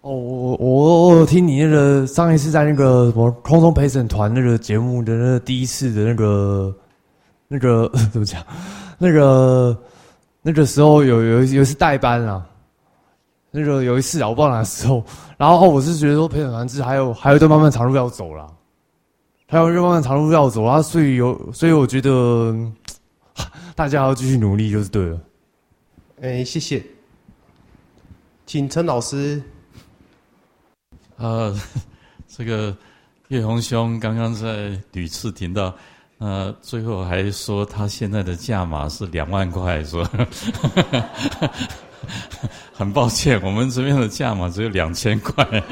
哦，我有听你那个上一次在那个什么空中陪审团那个节目的那个第一次的那个怎么讲？那个时候有一次代班啊，那个有一次啊，我不知道哪时候。然后我是觉得说陪审团制还有一段漫漫长路要走啦，还有一段漫漫长路要走啊，所以我觉得大家要继续努力就是对了。 谢谢，请陈老师。 这个岳宏兄刚刚在屡次听到，最后还说他现在的价码是2万块，说很抱歉，我们这边的价码只有2000块，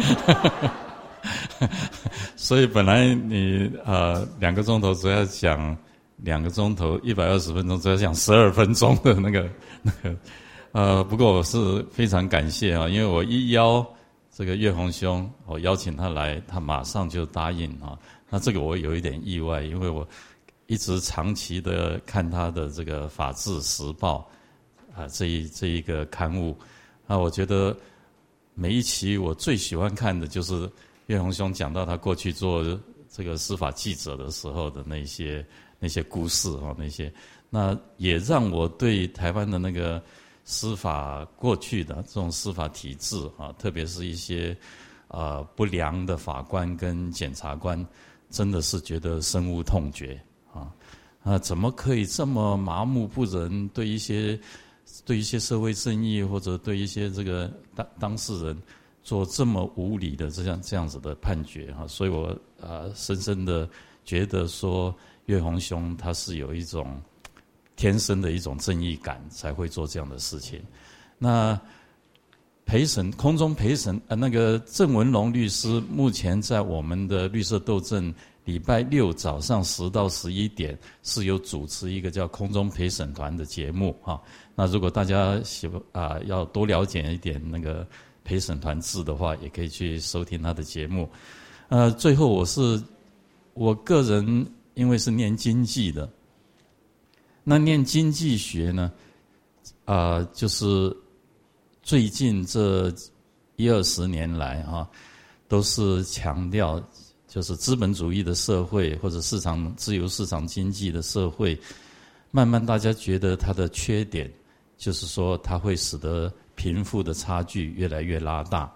所以本来你2个钟头只要讲2个钟头120分钟，只要讲12分钟的那个，不过我是非常感谢啊，因为我一邀这个岳宏兄，我邀请他来，他马上就答应啊。那这个我有一点意外，因为我一直长期的看他的这个《法制时报》这一个刊物，我觉得每一期我最喜欢看的就是岳宏兄讲到他过去做这个司法记者的时候的那些故事啊，那也让我对台湾的那个司法过去的这种司法体制啊，特别是一些不良的法官跟检察官，真的是觉得深恶痛绝啊！怎么可以这么麻木不仁，对一些社会正义或者对一些这个当事人做这么无理的这样子的判决哈？所以我深深的觉得说，岳宏兄他是有一种天生的一种正义感，才会做这样的事情。那空中陪审那个郑文龙律师目前在我们的绿色斗阵礼拜六早上10到11点是有主持一个叫空中陪审团的节目哈。那如果大家要多了解一点那个陪审团制的话，也可以去收听他的节目。最后我个人因为是念经济的。那念经济学呢，就是最近这10-20年来都是强调，就是资本主义的社会或者自由市场经济的社会，慢慢大家觉得它的缺点，就是说它会使得贫富的差距越来越拉大。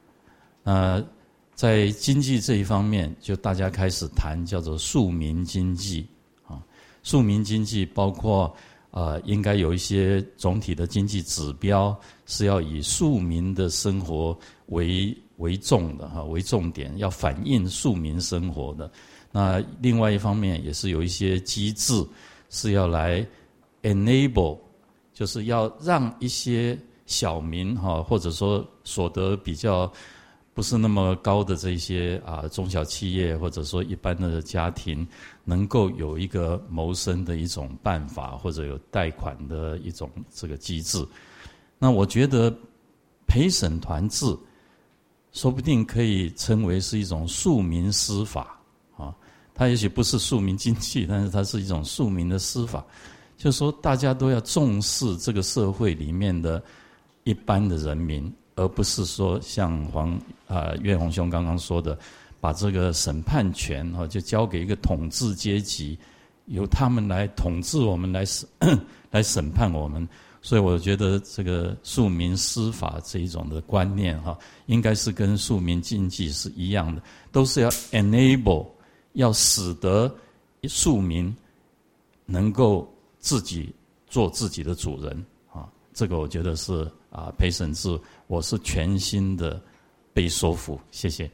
在经济这一方面，就大家开始谈叫做庶民经济。庶民经济包括应该有一些总体的经济指标是要以庶民的生活为重的为重点，要反映庶民生活的。那另外一方面也是有一些机制是要来 enable， 就是要让一些小民或者说所得比较不是那么高的这些中小企业或者说一般的家庭，能够有一个谋生的一种办法，或者有贷款的一种这个机制。那我觉得陪审团制说不定可以称为是一种庶民司法它也许不是庶民经济，但是它是一种庶民的司法，就是说大家都要重视这个社会里面的一般的人民，而不是说像岳宏兄刚刚说的，把这个审判权就交给一个统治阶级，由他们来统治我们，来审判我们。所以我觉得这个庶民司法这一种的观念应该是跟庶民经济是一样的，都是要 enable， 要使得庶民能够自己做自己的主人这个我觉得是陪审制，我是全心的被说服，谢谢。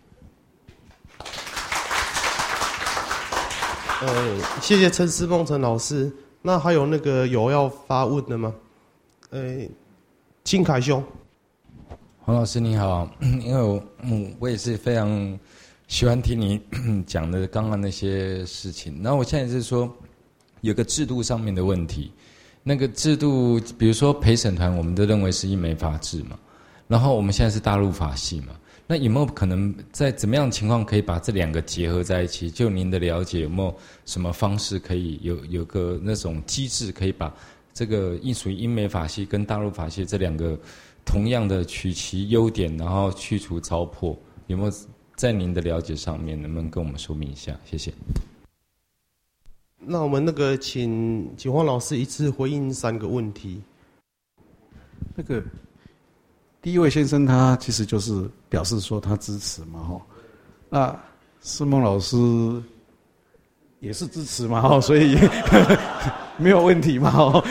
谢谢陈思梦陈老师。那还有有要发问的吗？金凯兄。 黄老师你好，因为我也是非常喜欢听你讲的刚刚那些事情。那我现在是说有个制度上面的问题，那个制度比如说陪审团我们都认为是英美法制嘛，然后我们现在是大陆法系嘛，那有没有可能在怎么样的情况可以把这两个结合在一起？就您的了解，有没有什么方式可以有个那种机制，可以把这个属于英美法系跟大陆法系这两个同样的取其优点，然后去除糟粕，有没有在您的了解上面，能不能跟我们说明一下？谢谢。 那我们请黄老师一次回应3个问题。 那个第一位先生他其实就是表示说他支持嘛哈，那世梦老师也是支持嘛哈，所以没有问题嘛哈。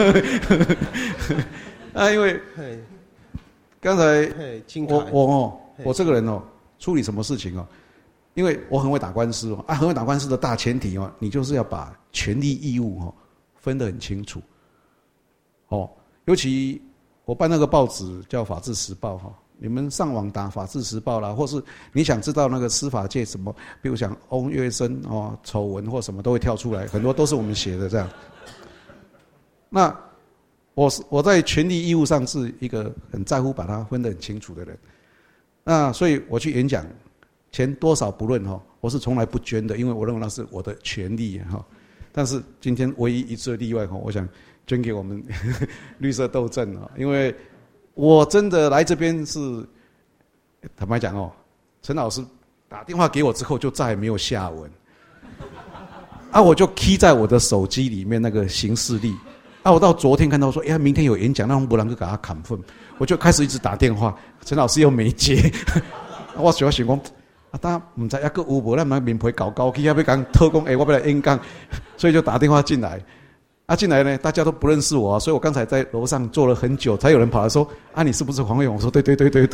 因为刚才我这个人处理什么事情因为我很会打官司很会打官司的大前提你就是要把权利义务分得很清楚尤其我办那个报纸叫《法制时报》你们上网打《法制时报》啦，或是你想知道那个司法界什么，比如讲翁月生丑闻或什么都会跳出来，很多都是我们写的这样。那我在权利义务上是一个很在乎把它分得很清楚的人，那所以我去演讲。钱多少不论我是从来不捐的，因为我认为那是我的权利但是今天唯一一次的例外我想捐给我们绿色斗阵因为我真的来这边是坦白讲陈老师打电话给我之后就再也没有下文我就 key 在我的手机里面那个行事历我到昨天看到说明天有演讲，那我不能够给他砍分，我就开始一直打电话，陈老师又没接我想讲但不知道还有没有，咱们面皮搞高去，要讲特工，我要来演讲，所以就打电话进来。进来呢，大家都不认识我所以我刚才在楼上坐了很久，才有人跑来说你是不是黄伟勇？我说对。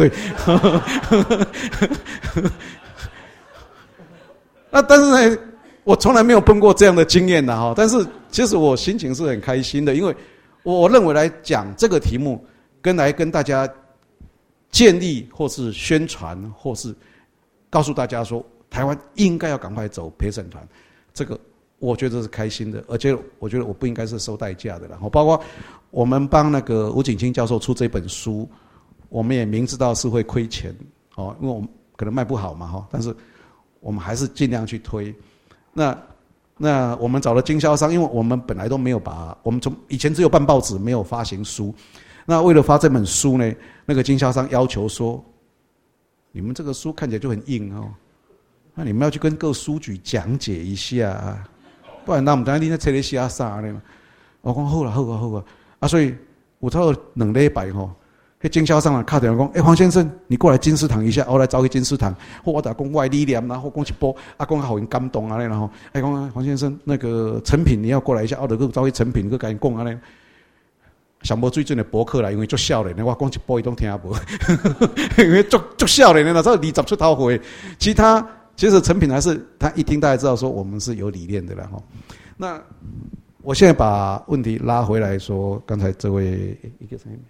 但是呢，我从来没有碰过这样的经验但是其实我心情是很开心的，因为我认为来讲这个题目，来跟大家建立或是宣传或是告诉大家说，台湾应该要赶快走陪审团，这个我觉得是开心的，而且我觉得我不应该是收代价的。然后包括我们帮那个吴景清教授出这本书，我们也明知道是会亏钱因为我们可能卖不好嘛但是我们还是尽量去推。那我们找了经销商，因为我们本来都没有我们从以前只有办报纸，没有发行书。那为了发这本书呢，那个经销商要求说，你们这个书看起来就很硬那你们要去跟各书局讲解一下不然那我们等下你在车里写啥呢？我说好啦所以有差不多2礼拜那经销商打电话说黄先生你过来金丝堂一下，我来找去金丝堂，或我打讲我的理念，然后讲一波讲好人感动然后讲黄先生那个成品你要过来一下，我就找去成品去跟你讲想无最近的博客啦，因为足少年的，我讲一波伊都听无，因为足少年的，那时候20出头岁，其实成品还是他一听大家知道说我们是有理念的啦那我现在把问题拉回来说，刚才这位一个声音，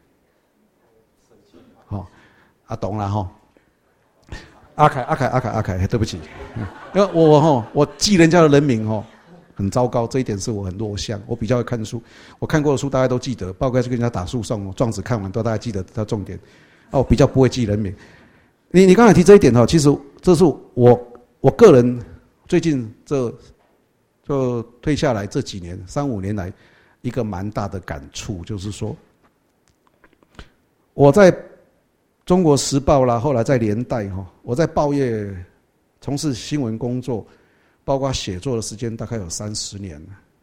懂了阿凯，对不起，因为我记人家的人名很糟糕，这一点是我很弱项。我比较会看书，我看过的书大家都记得，包括去跟人家打诉讼，状子看完都大家记得它重点。我比较不会记人名。你刚才提这一点其实这是我个人最近就退下来这几年3-5年来一个蛮大的感触，就是说我在中国时报啦，后来在连带我在报业从事新闻工作，包括写作的时间大概有30年了。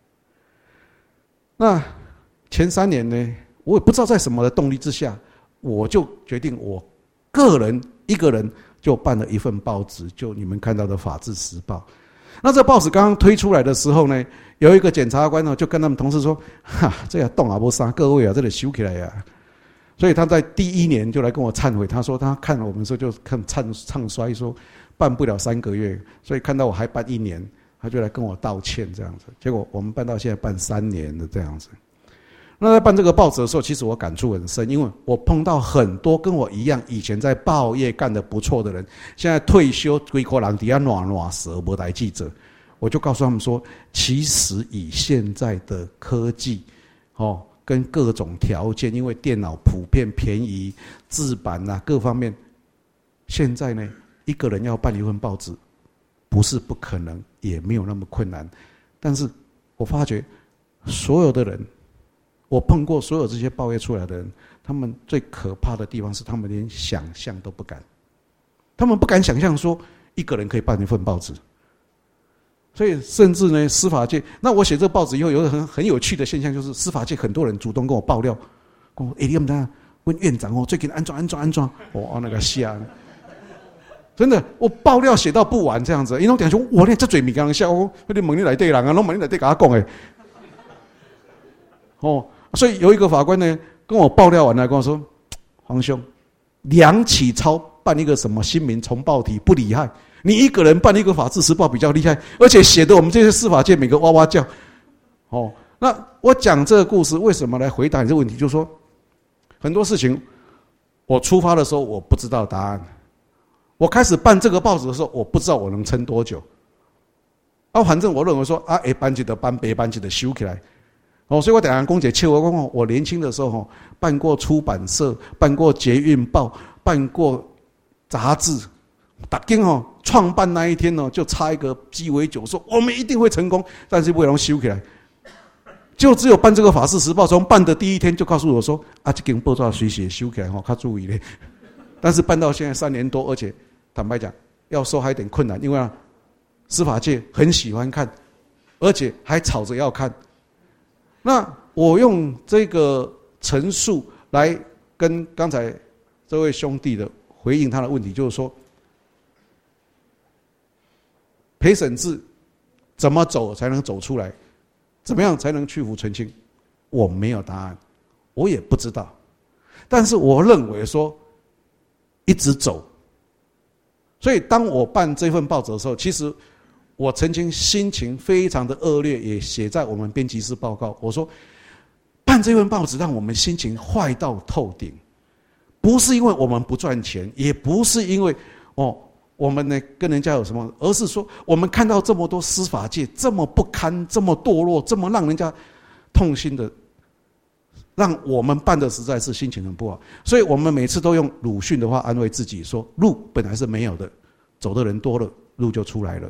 那前3年呢，我也不知道在什么的动力之下，我就决定我个人一个人就办了一份报纸，就你们看到的《法制时报》。那这个报纸刚刚推出来的时候呢，有一个检察官就跟他们同事说：“这个动没啥，各位这里修起来呀。”所以他在第1年就来跟我忏悔，他说他看了我们说就看唱衰，说办不了3个月，所以看到我还办1年，他就来跟我道歉这样子。结果我们办到现在办3年了这样子。那在办这个报纸的时候，其实我感触很深，因为我碰到很多跟我一样以前在报业干得不错的人，现在退休规个人底下暖蛇没来记者，我就告诉他们说，其实以现在的科技跟各种条件，因为电脑普遍便宜，制版各方面，现在呢一个人要办一份报纸不是不可能，也没有那么困难。但是我发觉所有的人我碰过所有这些报业出来的人，他们最可怕的地方是他们连想象都不敢，他们不敢想象说一个人可以办一份报纸。所以甚至呢，司法界，那我写这个报纸以后，有一个很有趣的现象，就是司法界很多人主动跟我爆料，跟我你们看，问院长最近安装，那个瞎，真的，我爆料写到不完这样子，因为讲说，我连这嘴米跟人笑，你问你来对人啊，拢问你来对跟他讲诶，所以有一个法官呢，跟我爆料完了，跟我说，黄兄，梁启超办一个什么新民重报体不厉害。你一个人办一个法制时报比较厉害，而且写的我们这些司法界每个哇哇叫。那我讲这个故事为什么来回答你这个问题？就是说，很多事情我出发的时候我不知道答案，我开始办这个报纸的时候我不知道我能撑多久。反正我认为说A 班级的班，B 班级的修起来。所以我等下公姐切我年轻的时候办过出版社，办过捷运报，办过杂志。大家创办那一天就插一个鸡尾酒，说我们一定会成功，但是不能收起来。就只有办这个法制时报，从办的第一天就告诉我说这间报纸水写收起来较注意咧。但是办到现在3年多，而且坦白讲要收还有点困难，因为司法界很喜欢看，而且还吵着要看。那我用这个陈述来跟刚才这位兄弟的回应他的问题，就是说，陪审制怎么走才能走出来？怎么样才能去腐澄清？我没有答案，我也不知道。但是我认为说，一直走。所以当我办这份报纸的时候，其实我曾经心情非常的恶劣，也写在我们编辑室报告。我说，办这份报纸让我们心情坏到透顶，不是因为我们不赚钱，也不是因为我们呢跟人家有什么，而是说我们看到这么多司法界这么不堪、这么堕落、这么让人家痛心的，让我们办的实在是心情很不好。所以我们每次都用鲁迅的话安慰自己说，路本来是没有的，走的人多了，路就出来了。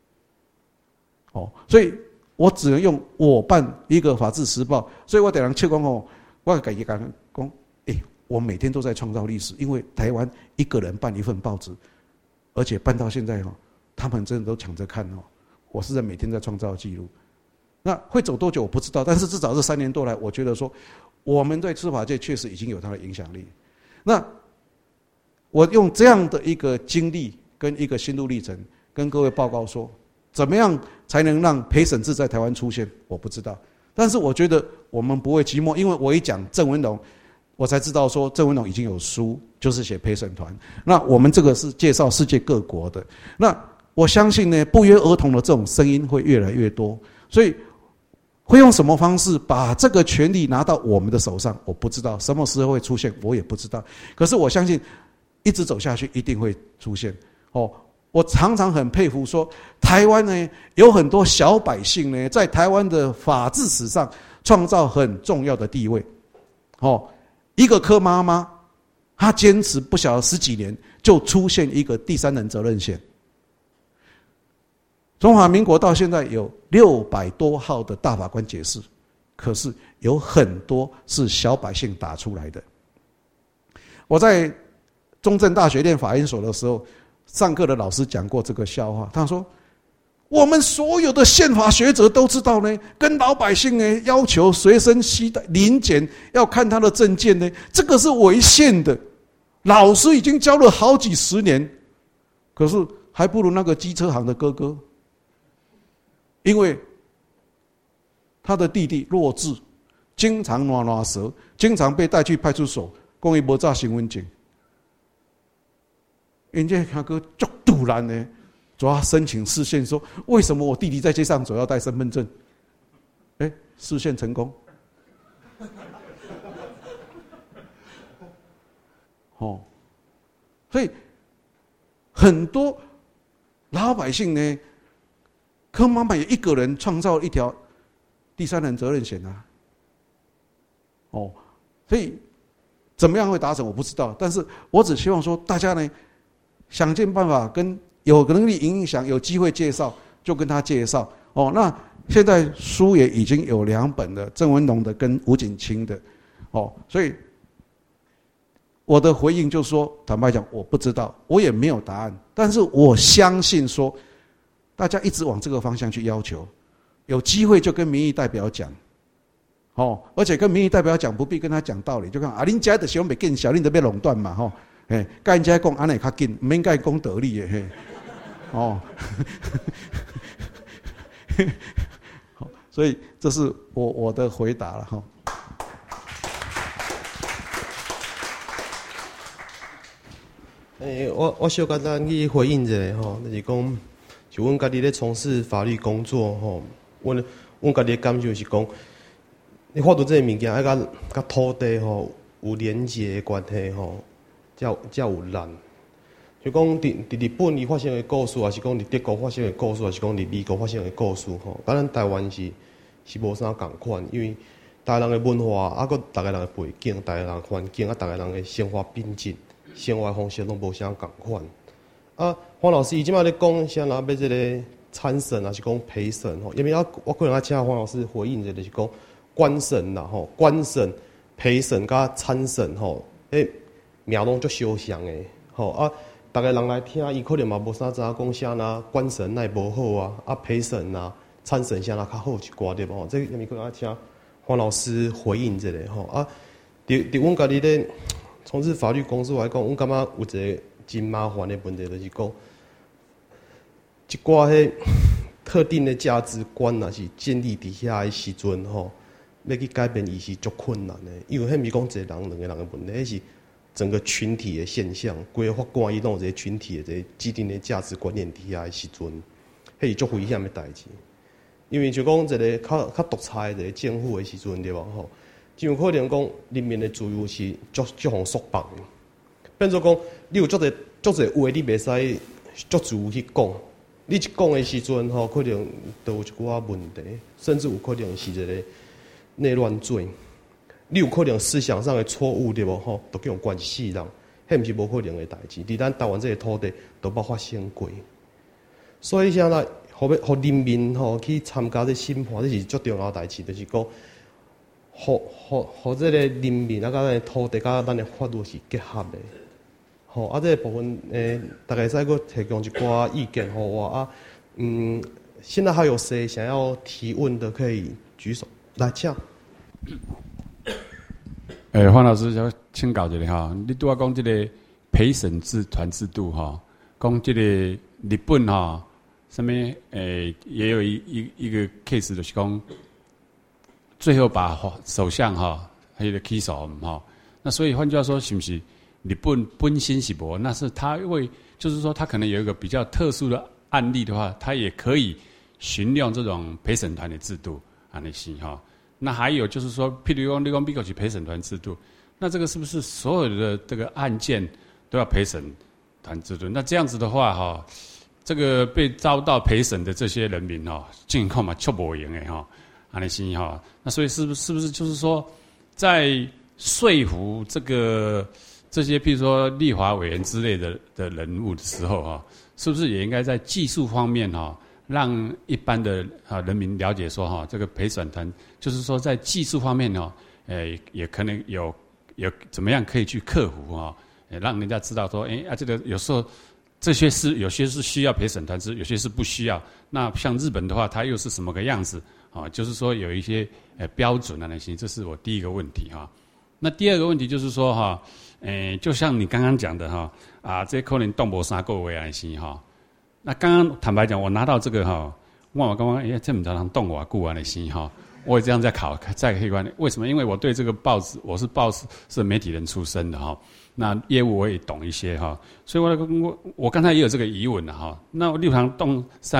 所以我只能用我办一个法制时报。所以我等人切讲我改讲我每天都在创造历史，因为台湾一个人办一份报纸，而且办到现在他们真的都抢着看我是在每天在创造记录。那会走多久我不知道，但是至少这3年多来，我觉得说我们对司法界确实已经有它的影响力。那我用这样的一个经历跟一个心路历程，跟各位报告说，怎么样才能让陪审制在台湾出现？我不知道，但是我觉得我们不会寂寞，因为我一讲郑文龙，我才知道说郑文龙已经有书，就是写陪审团。那我们这个是介绍世界各国的。那我相信呢，不约而同的这种声音会越来越多，所以会用什么方式把这个权利拿到我们的手上，我不知道什么时候会出现，我也不知道。可是我相信，一直走下去一定会出现。我常常很佩服说，台湾呢有很多小百姓呢，在台湾的法治史上创造很重要的地位。一个柯妈妈，她坚持不晓得10几年，就出现一个第三人责任险。中华民国到现在有600多号的大法官解释，可是有很多是小百姓打出来的。我在中正大学念法研所的时候，上课的老师讲过这个笑话，他说，我们所有的宪法学者都知道呢，跟老百姓呢要求随身携带临检，要看他的证件呢，这个是违宪的。老师已经教了好几10年，可是还不如那个机车行的哥哥，因为他的弟弟弱智，经常乱舌，经常被带去派出所，讲他没照身份证。人家那个足突然呢，主要申请释宪，说为什么我弟弟在街上走要带身份证？释宪成功。所以很多老百姓呢，柯妈妈也一个人创造一条第三人责任险啊。所以怎么样会达成我不知道，但是我只希望说大家呢，想尽办法跟有能力影响、有机会介绍就跟他介绍。那现在书也已经有2本了，郑文龙的跟吴景清的，所以我的回应就是说，坦白讲，我不知道，我也没有答案，但是我相信说，大家一直往这个方向去要求，有机会就跟民意代表讲，而且跟民意代表讲不必跟他讲道理，就看恁家的小没更小，恁都被垄断嘛，跟人家讲安尼较紧，不应该讲道理的，所以这是我的回答了哈。 我小简单去回应一下吼，就是讲，就阮家己咧从事法律工作吼，阮家己的感受是讲，你法律这个物件爱甲土地吼有连结的关系吼，才有力。就讲伫日本伊发生的故事，还是讲伫德国发生的故事，还是讲伫美国发生的故事吼，甲咱台湾是无啥共款，因为大家人的文化，佮大家人的背景，大家人的环境，大家人的生活品质、生活方式拢无啥共款。黄老师伊即摆咧讲，啥若要这个参审还是讲陪审吼？因为我可能要请黄老师回应一下，就是讲官审啦吼，官审、陪审甲参审吼，名拢足相像的吼大家人来听，伊可能嘛无啥知影讲啥若官审乃无好陪审参审啥若较好一寡对无？这因为可能要请黄老师回应一下吼伫阮家己咧从事法律工作来讲，阮感觉有一个真麻烦的问题，就是讲一寡迄特定的价值观，若是建立伫遐的时阵吼，要去改变伊是足困难的，因为迄毋是讲一个人、2个人的问题，迄是整个群体的现象。规个法官伊拢有一个群体的一个既定的价值观念伫遐的时阵，迄是足危险的代志。因为就讲一个较独裁的一个政府的时阵，对无吼？就有可能讲人民的自由是足互束绑的，变做讲你有足侪话你袂使足自由去讲，你一讲的时阵吼，可能都有一寡问题，甚至有可能是一个内乱罪。你有可能思想上的错误对无吼，都叫人关一世人，迄毋是无可能的代志。伫咱台湾这个土地都捌发生过，所以现在互人民吼去参加这审判，这是足重要的代志，就是讲，互这个人民甲咱的土地甲咱的法律是结合的。吼这个部分大概再个提供一寡意见互我现在还有谁想要提问的可以举手来请。 黄老师要请教一下哈，你拄仔讲这个陪审团制度哈，讲这个日本哈，上面也有一个 case 就是讲，最后把首相哈还有起诉哈，那所以换句话说，是不是日本本身是无？那是他就是说他可能有一个比较特殊的案例的话，他也可以循用这种陪审团的制度啊那些哈。那还有就是说，譬如你讲美国是陪审团制度，那这个是不是所有的这个案件都要陪审团制度？那这样子的话哈，这个被遭到陪审的这些人民哈，境况嘛就不赢哎哈，安尼是哈。那所以是不是就是说，在说服这些譬如说立法委员之类的人物的时候哈，是不是也应该在技术方面哈？让一般的人民了解说哈，这个陪审团就是说在技术方面哦，也可能有怎么样可以去克服哈，让人家知道说，这个有时候这些是有些是需要陪审团制，有些是不需要。那像日本的话，它又是什么个样子啊？就是说有一些标准啊那些，这是我第一个问题哈。那第二个问题就是说哈，就像你刚刚讲的哈，这可能动不3个月那些哈。那刚刚坦白讲，我拿到这个哈，我刚刚这么常动我顾完的心哈，我也这样在可以观为什么？因为我对这个报纸，我是报纸是媒体人出身的哈，那业务我也懂一些哈，所以我刚才也有这个疑问了哈。那立场动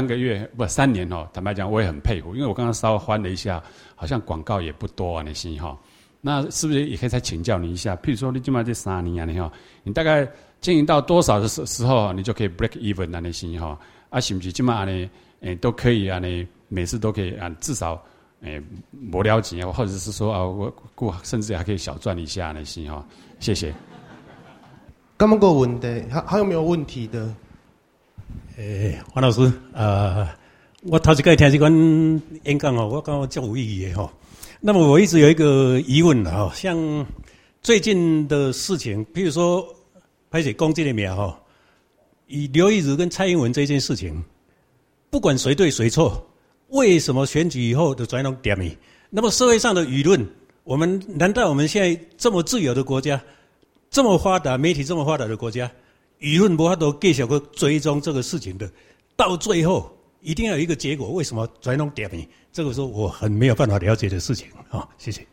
3年哈，坦白讲我也很佩服，因为我刚刚稍微翻了一下，好像广告也不多啊那些哈。那是不是也可以再请教你一下？譬如说你今嘛这3年啊，你大概经营到多少的时候，你就可以 break even 啊那些哈？是不是今嘛呢？都可以啊，你每次都可以啊，至少没了钱，或者是说甚至还可以小赚一下那些哈。谢谢。 刚刚个问题还有没有问题的？ 黄老师， 我头一次听这款演讲哦，我感觉较有意义的哈。那么我一直有一个疑问哈，像最近的事情，譬如说拍写公这个名哈，以刘一如跟蔡英文这件事情，不管谁对谁错，为什么选举以后的转动点名？那么社会上的舆论，难道我们现在这么自由的国家，这么发达媒体这么发达的国家，舆论无法都继续去追踪这个事情的，到最后一定要有一个结果？为什么转动点名？这个是我很没有办法了解的事情啊！谢谢。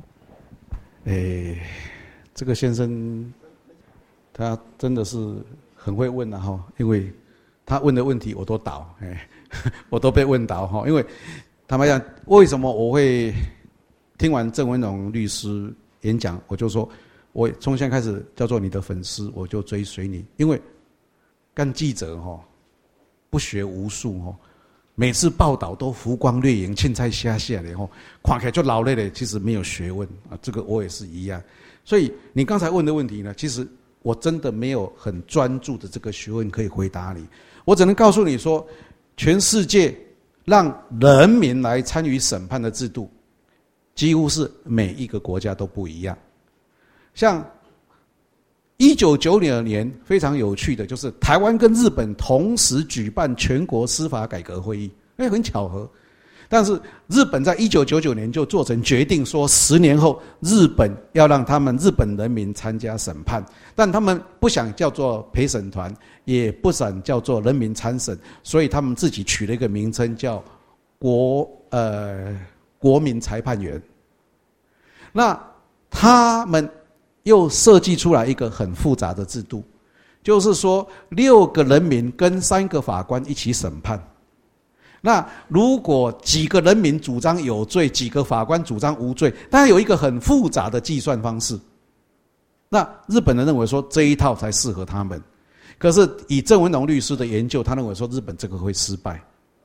这个先生他真的是很会问的哈，因为他问的问题我都倒，我都被问倒哈。因为坦白讲，为什么我会听完郑文荣律师演讲，我就说，我从现在开始叫做你的粉丝，我就追随你。因为干记者哈，不学无术哈，每次报道都浮光掠影、青菜虾下的哈，看起来就老累了，其实没有学问啊。这个我也是一样。所以你刚才问的问题呢，其实我真的没有很专注的这个学问可以回答你。我只能告诉你说，全世界让人民来参与审判的制度，几乎是每一个国家都不一样。像1992年非常有趣的就是台湾跟日本同时举办全国司法改革会议，很巧合。但是日本在1999年就做成决定说10年后日本要让他们日本人民参加审判，但他们不想叫做陪审团，也不想叫做人民参审，所以他们自己取了一个名称叫国民裁判员。那他们又设计出来一个很复杂的制度，就是说6个人民跟3个法官一起审判。那如果几个人民主张有罪，几个法官主张无罪，当然有一个很复杂的计算方式。那日本人认为说这一套才适合他们，可是以郑文荣律师的研究，他认为说日本这个会失败。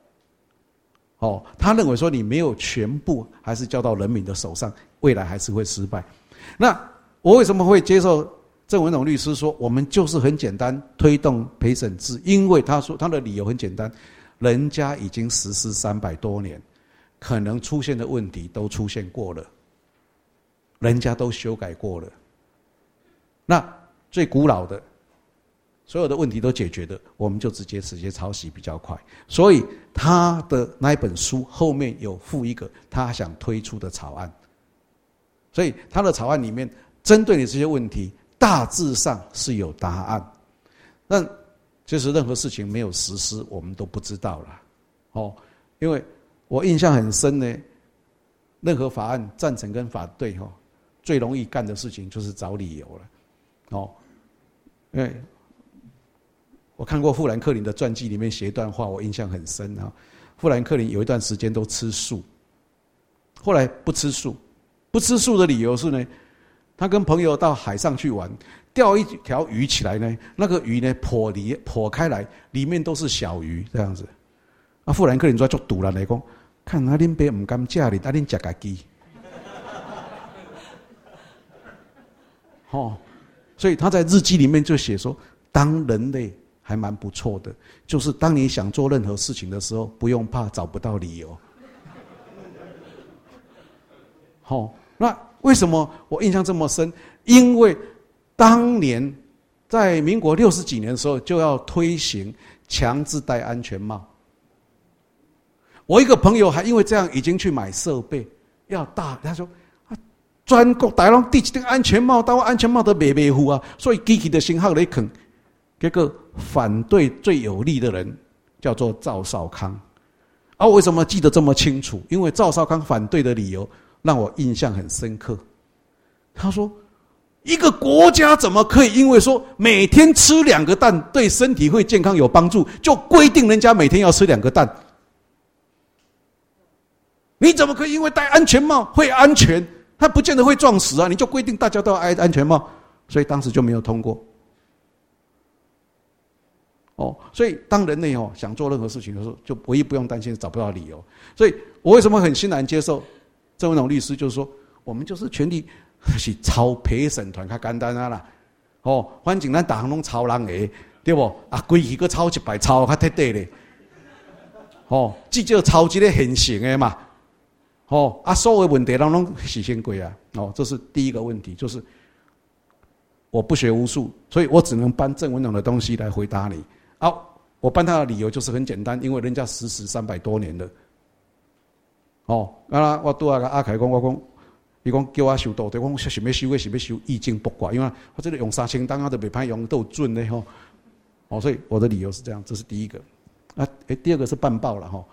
他认为说你没有全部还是交到人民的手上，未来还是会失败。那我为什么会接受郑文荣律师说我们就是很简单推动陪审制？因为他说他的理由很简单，人家已经实施300多年，可能出现的问题都出现过了，人家都修改过了。那最古老的所有的问题都解决的，我们就直接抄袭比较快。所以他的那一本书后面有附一个他想推出的草案，所以他的草案里面针对你这些问题大致上是有答案，但其实任何事情没有实施我们都不知道了。因为我印象很深呢，任何法案赞成跟反对最容易干的事情就是找理由了。因为我看过富兰克林的传记，里面写一段话我印象很深。富兰克林有一段时间都吃素，后来不吃素的理由是呢，他跟朋友到海上去玩，钓一条鱼起来呢，那个鱼呢剖开来，里面都是小鱼这样子。富兰克林就堵了来讲，看啊恁爸不敢吃你，恁吃家己。所以他在日记里面就写说，当人类还蛮不错的，就是当你想做任何事情的时候，不用怕找不到理由。那为什么我印象这么深？因为当年在民国60几年的时候就要推行强制戴安全帽。我一个朋友还因为这样已经去买设备要大，他说全国大拢戴一顶安全帽，但我安全帽都卖好啊，所以机器的信号咧坑。结果反对最有力的人叫做赵少康。为什么记得这么清楚？因为赵少康反对的理由让我印象很深刻。他说一个国家怎么可以因为说每天吃2个蛋对身体会健康有帮助，就规定人家每天要吃2个蛋？你怎么可以因为戴安全帽会安全，它不见得会撞死啊？你就规定大家都要戴安全帽，所以当时就没有通过。所以当人类想做任何事情的时候，就唯一不用担心找不到理由。所以我为什么很欣然接受郑文荣律师，就是说我们就是全力是抄陪审团较简单啦。反正咱大行拢抄人的，对不？规矩个抄100，抄较徹底咧。 至少抄一个现成的嘛，所有的问题咱拢实现过啊，这是第一个问题，就是我不学无术，所以我只能搬郑文龙的东西来回答你。我搬他的理由就是很简单，因为人家死300多年了。我拄阿阿凯讲，我讲，伊讲叫我修道，对，我讲想要修的是要修易经卜卦，因为我这个用3000当啊都袂歹用，都有准的所以我的理由是这样，这是第一个。第二个是办报了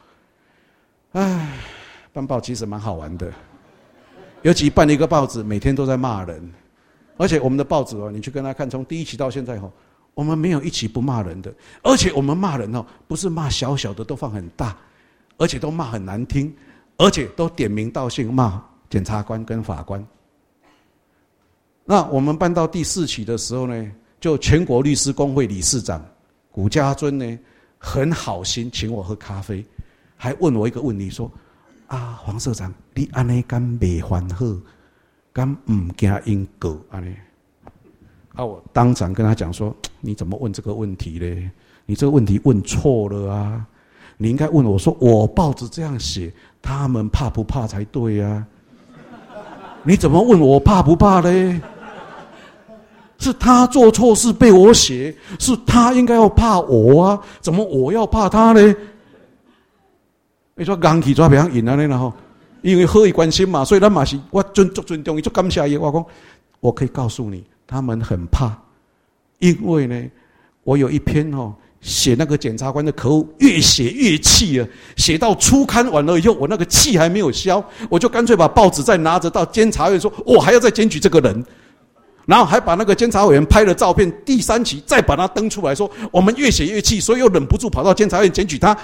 办报其实蛮好玩的，尤其办一个报纸，每天都在骂人，而且我们的报纸你去跟他看，从第一期到现在我们没有一期不骂人的，而且我们骂人不是骂小小的，都放很大，而且都骂很难听，而且都点名道姓骂检察官跟法官。那我们办到第4期的时候呢，就全国律师公会理事长古家尊呢，很好心请我喝咖啡，还问我一个问题说：黄社长，你安尼敢袂烦好，敢唔惊因告安尼？我当场跟他讲说：你怎么问这个问题呢？你这个问题问错了啊！你应该问我说，我报纸这样写，他们怕不怕才对啊？你怎么问我怕不怕呢？是他做错事被我写，是他应该要怕我啊，怎么我要怕他呢？你说硬气抓不样赢啊？然因为何以关心嘛，所以咱嘛是我尊重伊，就感谢伊。我讲，我可以告诉你，他们很怕，因为呢，我有一篇写那个检察官的可恶，越写越气了，写到初刊完了以后，我那个气还没有消，我就干脆把报纸再拿着到监察院说，我还要再检举这个人。然后还把那个监察委员拍的照片，第3期再把它登出来说，我们越写越气，所以又忍不住跑到监察院检举他。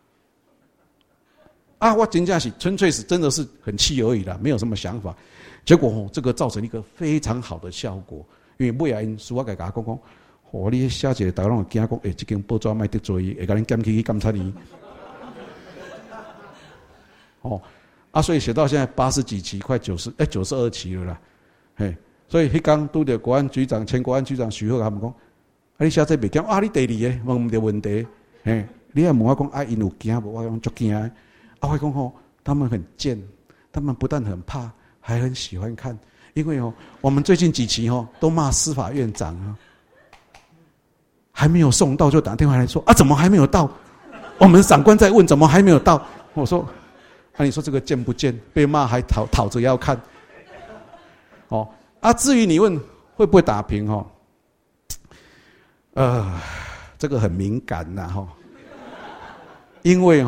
我真正是纯粹是真的是很气而已啦，没有什么想法。结果这个造成一个非常好的效果，因为尾因私下甲我讲，你写一个大家拢惊讲，这间报纸卖得罪，会甲恁检去监察你。所以写到现在80几期，快92期了啦，所以迄天拄着国安局长、前国安局长徐鹤他们讲，你写这袂惊你第2个问唔到问题，你也问我讲因有惊无？我讲足惊的。我讲他们很贱，他们不但很怕，还很喜欢看，因为我们最近几期都骂司法院长还没有送到就打电话来说怎么还没有到？我们长官在问怎么还没有到？我说你说这个贱不贱？被骂还讨着要看。至于你问会不会打平这个很敏感因为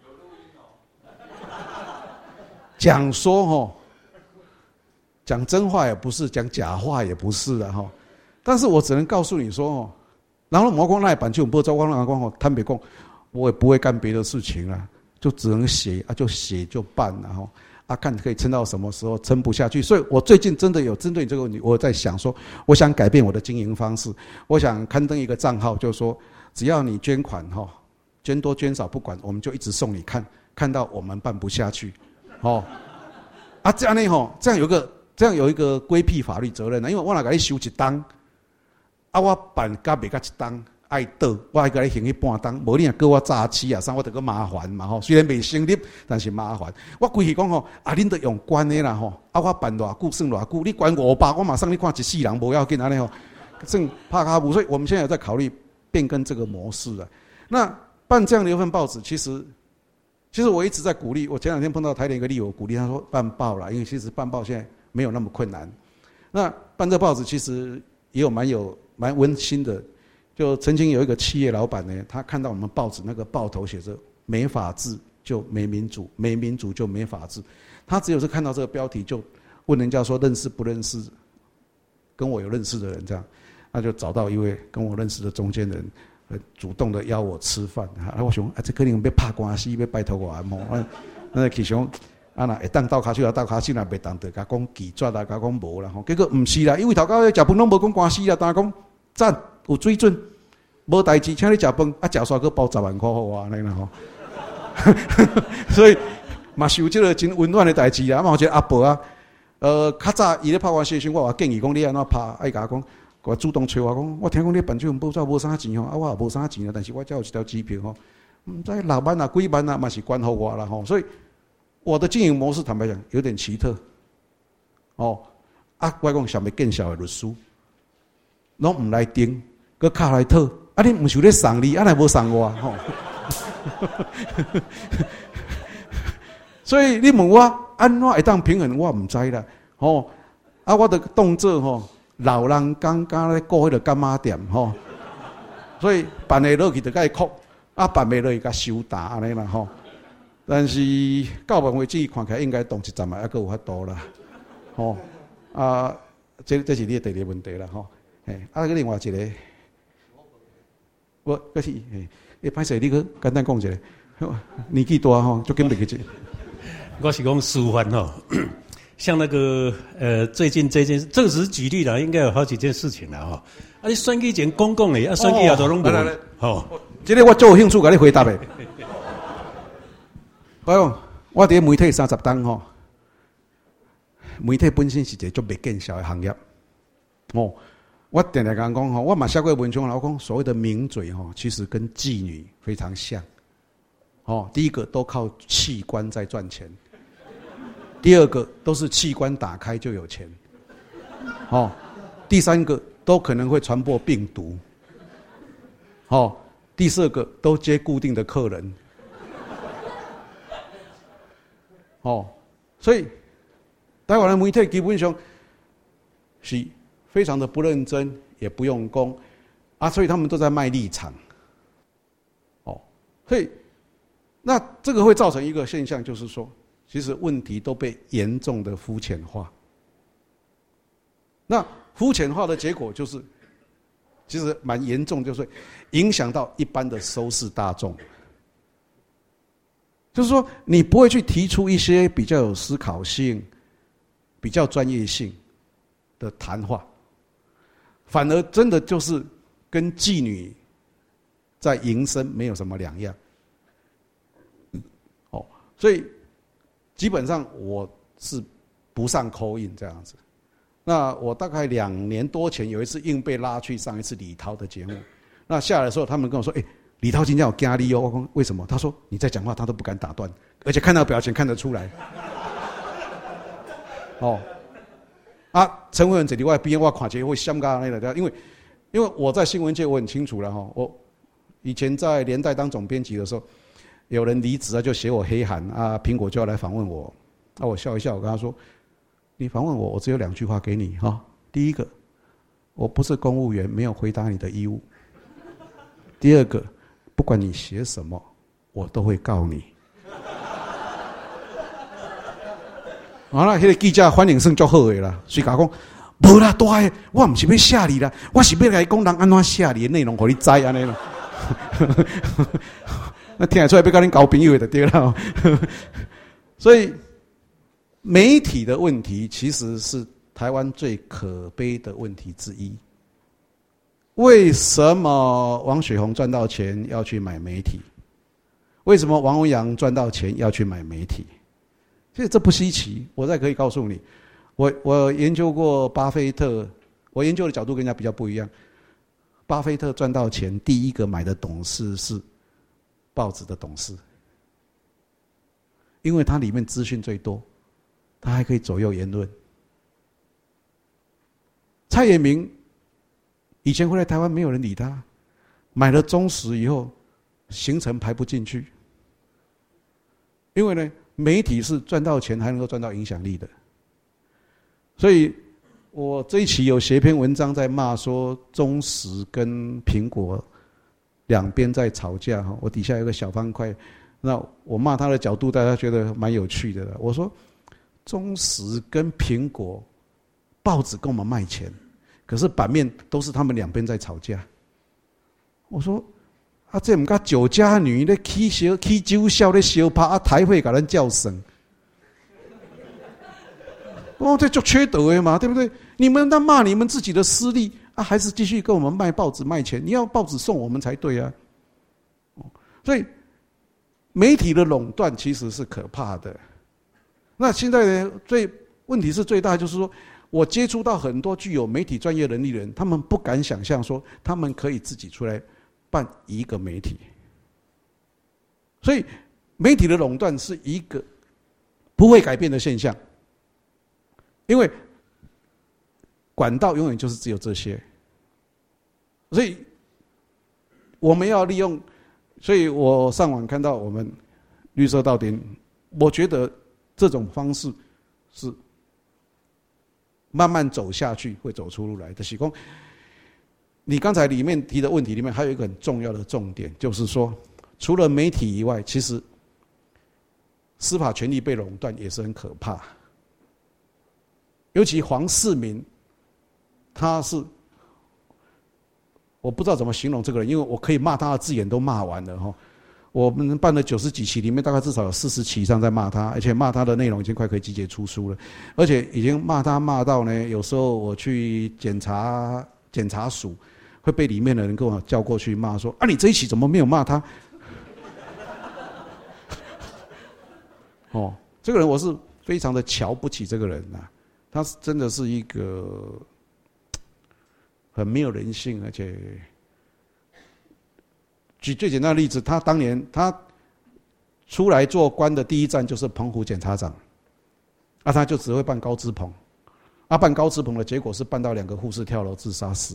讲说讲真话也不是，讲假话也不是的但是我只能告诉你说然后我讲那版就不知道我讲坦白讲，我也不会干别的事情了，就只能写就写就办了看可以撑到什么时候，撑不下去。所以我最近真的有针对你这个问题，我在想说，我想改变我的经营方式，我想刊登一个账号，就是说，只要你捐款捐多捐少不管，我们就一直送你看到我们办不下去，这样呢这样有一个规避法律责任因为我若给你收一档，我办甲袂甲一档。爱倒，我还给你行去半档，无你若叫我早起我得个麻烦嘛虽然袂成立，但是麻烦。我规气讲恁得用关的啦我办偌久算偌久，你关500，我马上你看一世人无要紧安尼算拍卡无。所以我们现在有在考虑变更这个模式了。那办这样的一份报纸，其实我一直在鼓励。我前2天碰到台联一个立委，我鼓励他说办报啦，因为其实办报现在没有那么困难。那办这报纸其实也有蛮温馨的。就曾经有一个企业老板呢，他看到我们报纸那个报头写着“没法治就没民主，没民主就没法治”，他只有是看到这个标题就问人家说认识不认识，跟我有认识的人这样，那就找到一位跟我认识的中间人，主动的邀我吃饭。我想这可能要拍官司，要拜托我那其实若会当倒骹手倒骹手，若袂当得甲讲拒绝甲讲无啦结果唔是啦，因为头家食饭拢无讲官司啦，但讲赞。有水准，无代志，请你食饭，食煞个包10万块互我安尼啦所以嘛是有这个真温暖的代志啦。有一个阿伯较早伊咧拍官司的时候，我建议讲你安怎拍，爱甲讲，我主动找我讲，我听讲你办这份报纸无啥钱我也无啥钱但是我才有一条机票在6万啊、几万啊，嘛是关乎我啦吼。所以我的经营模式，坦白讲有点奇特。哦，我讲上面见效的律师，拢唔来盯，佮卡来讨。你唔是咧送你，来无送我吼。所以你问我安怎会当平衡，我唔知啦。吼，我的动作吼，老人刚刚咧过迄个干妈店吼，所以办下落去就甲伊哭，办袂落去甲收打安尼啦吼。但是到目前为止看起来应该动一阵嘛，还佫有法度啦。吼，这是你的第二个问题啦吼。另外一个。我是歹势，你去简单讲一下，年纪大吼，就紧袂记。 我是讲司法吼，像那个最近这件事，这个只是举例啦，应该有好几件事情啦吼。你选举前公共的，选举后都拢无。吼， 这个我最有兴趣甲你回答的。我讲，我伫媒体30档吼，媒体本身是一个足袂见效的行业，哦。我常常讲吼，我嘛写过文章啦。我讲所谓的名嘴吼，其实跟妓女非常像。哦，第一个都靠器官在赚钱，第二个都是器官打开就有钱。哦，第三个都可能会传播病毒。哦，第四个都接固定的客人。哦，所以台湾的媒体基本上是非常的不认真，也不用功，所以他们都在卖立场。哦，所以那这个会造成一个现象，就是说，其实问题都被严重的肤浅化。那肤浅化的结果就是，其实蛮严重，就是影响到一般的收视大众。就是说，你不会去提出一些比较有思考性、比较专业性的谈话。反而真的就是跟妓女在营生没有什么两样。哦，所以基本上我是不上call in这样子。那我大概2年多前有一次硬被拉去上一次李涛的节目，那下来的时候他们跟我说：“李涛今天有压力哦。”我说：“为什么？”他说：“你在讲话他都不敢打断，而且看到表情看得出来。”哦。陈慧文这里外边我看起来会相干那个，因为我在新闻界我很清楚了哈。我以前在连带当总编辑的时候，有人离职就写我黑函苹果就要来访问我，我笑一笑，我跟他说：“你访问我，我只有2句话给你哈。第一个，我不是公务员，没有回答你的义务。第二个，不管你写什么，我都会告你。”那个记者反应算足好的啦，随甲讲，无啦，大个，我唔是要写你啦，我是要来讲人安怎写你的内容，互你知安尼啦。那听得出来要跟恁交朋友就对了。所以媒体的问题其实是台湾最可悲的问题之一。为什么王雪红赚到钱要去买媒体？为什么王文洋赚到钱要去买媒体？其实这不稀奇，我再可以告诉你，我研究过巴菲特，我研究的角度跟人家比较不一样。巴菲特赚到钱，第一个买的董事是报纸的董事，因为它里面资讯最多，它还可以左右言论。蔡衍明以前回来台湾没有人理他，买了中时以后，行程排不进去，因为呢，媒体是赚到钱还能够赚到影响力的。所以我这一期有写一篇文章在骂说中时跟苹果两边在吵架，我底下有个小方块，那我骂他的角度大家觉得蛮有趣的。我说中时跟苹果报纸跟我们卖钱，可是版面都是他们两边在吵架。我说这不跟酒家女咧起酒笑咧相拍，台会给人叫声，这就缺德的嘛，对不对？你们在骂你们自己的私利还是继续跟我们卖报纸卖钱？你要报纸送我们才对啊！所以媒体的垄断其实是可怕的。那现在呢，问题是最大就是说，我接触到很多具有媒体专业能力的人，他们不敢想象说他们可以自己出来办一个媒体。 所以媒体的垄断是一个不会改变的现象，因为管道永远就是只有这些，所以我们要利用。所以我上网看到我们绿色到顶，我觉得这种方式是慢慢走下去会走出路来的。就是说，你刚才里面提的问题里面还有一个很重要的重点，就是说，除了媒体以外，其实司法权力被垄断也是很可怕。尤其黄世民，他是我不知道怎么形容这个人，因为我可以骂他的字眼都骂完了哈。我们办了90几期，里面大概至少有40期以上在骂他，而且骂他的内容已经快可以集结出书了，而且已经骂他骂到呢，有时候我去检察署，会被里面的人跟我叫过去骂说：“啊，你这一期怎么没有骂他？”哦，这个人我是非常的瞧不起这个人呐，他真的是一个很没有人性，而且举最简单的例子，他当年他出来做官的第一站就是澎湖检察长，他就只会办高知澎，办高知澎的结果是办到2个护士跳楼自杀死，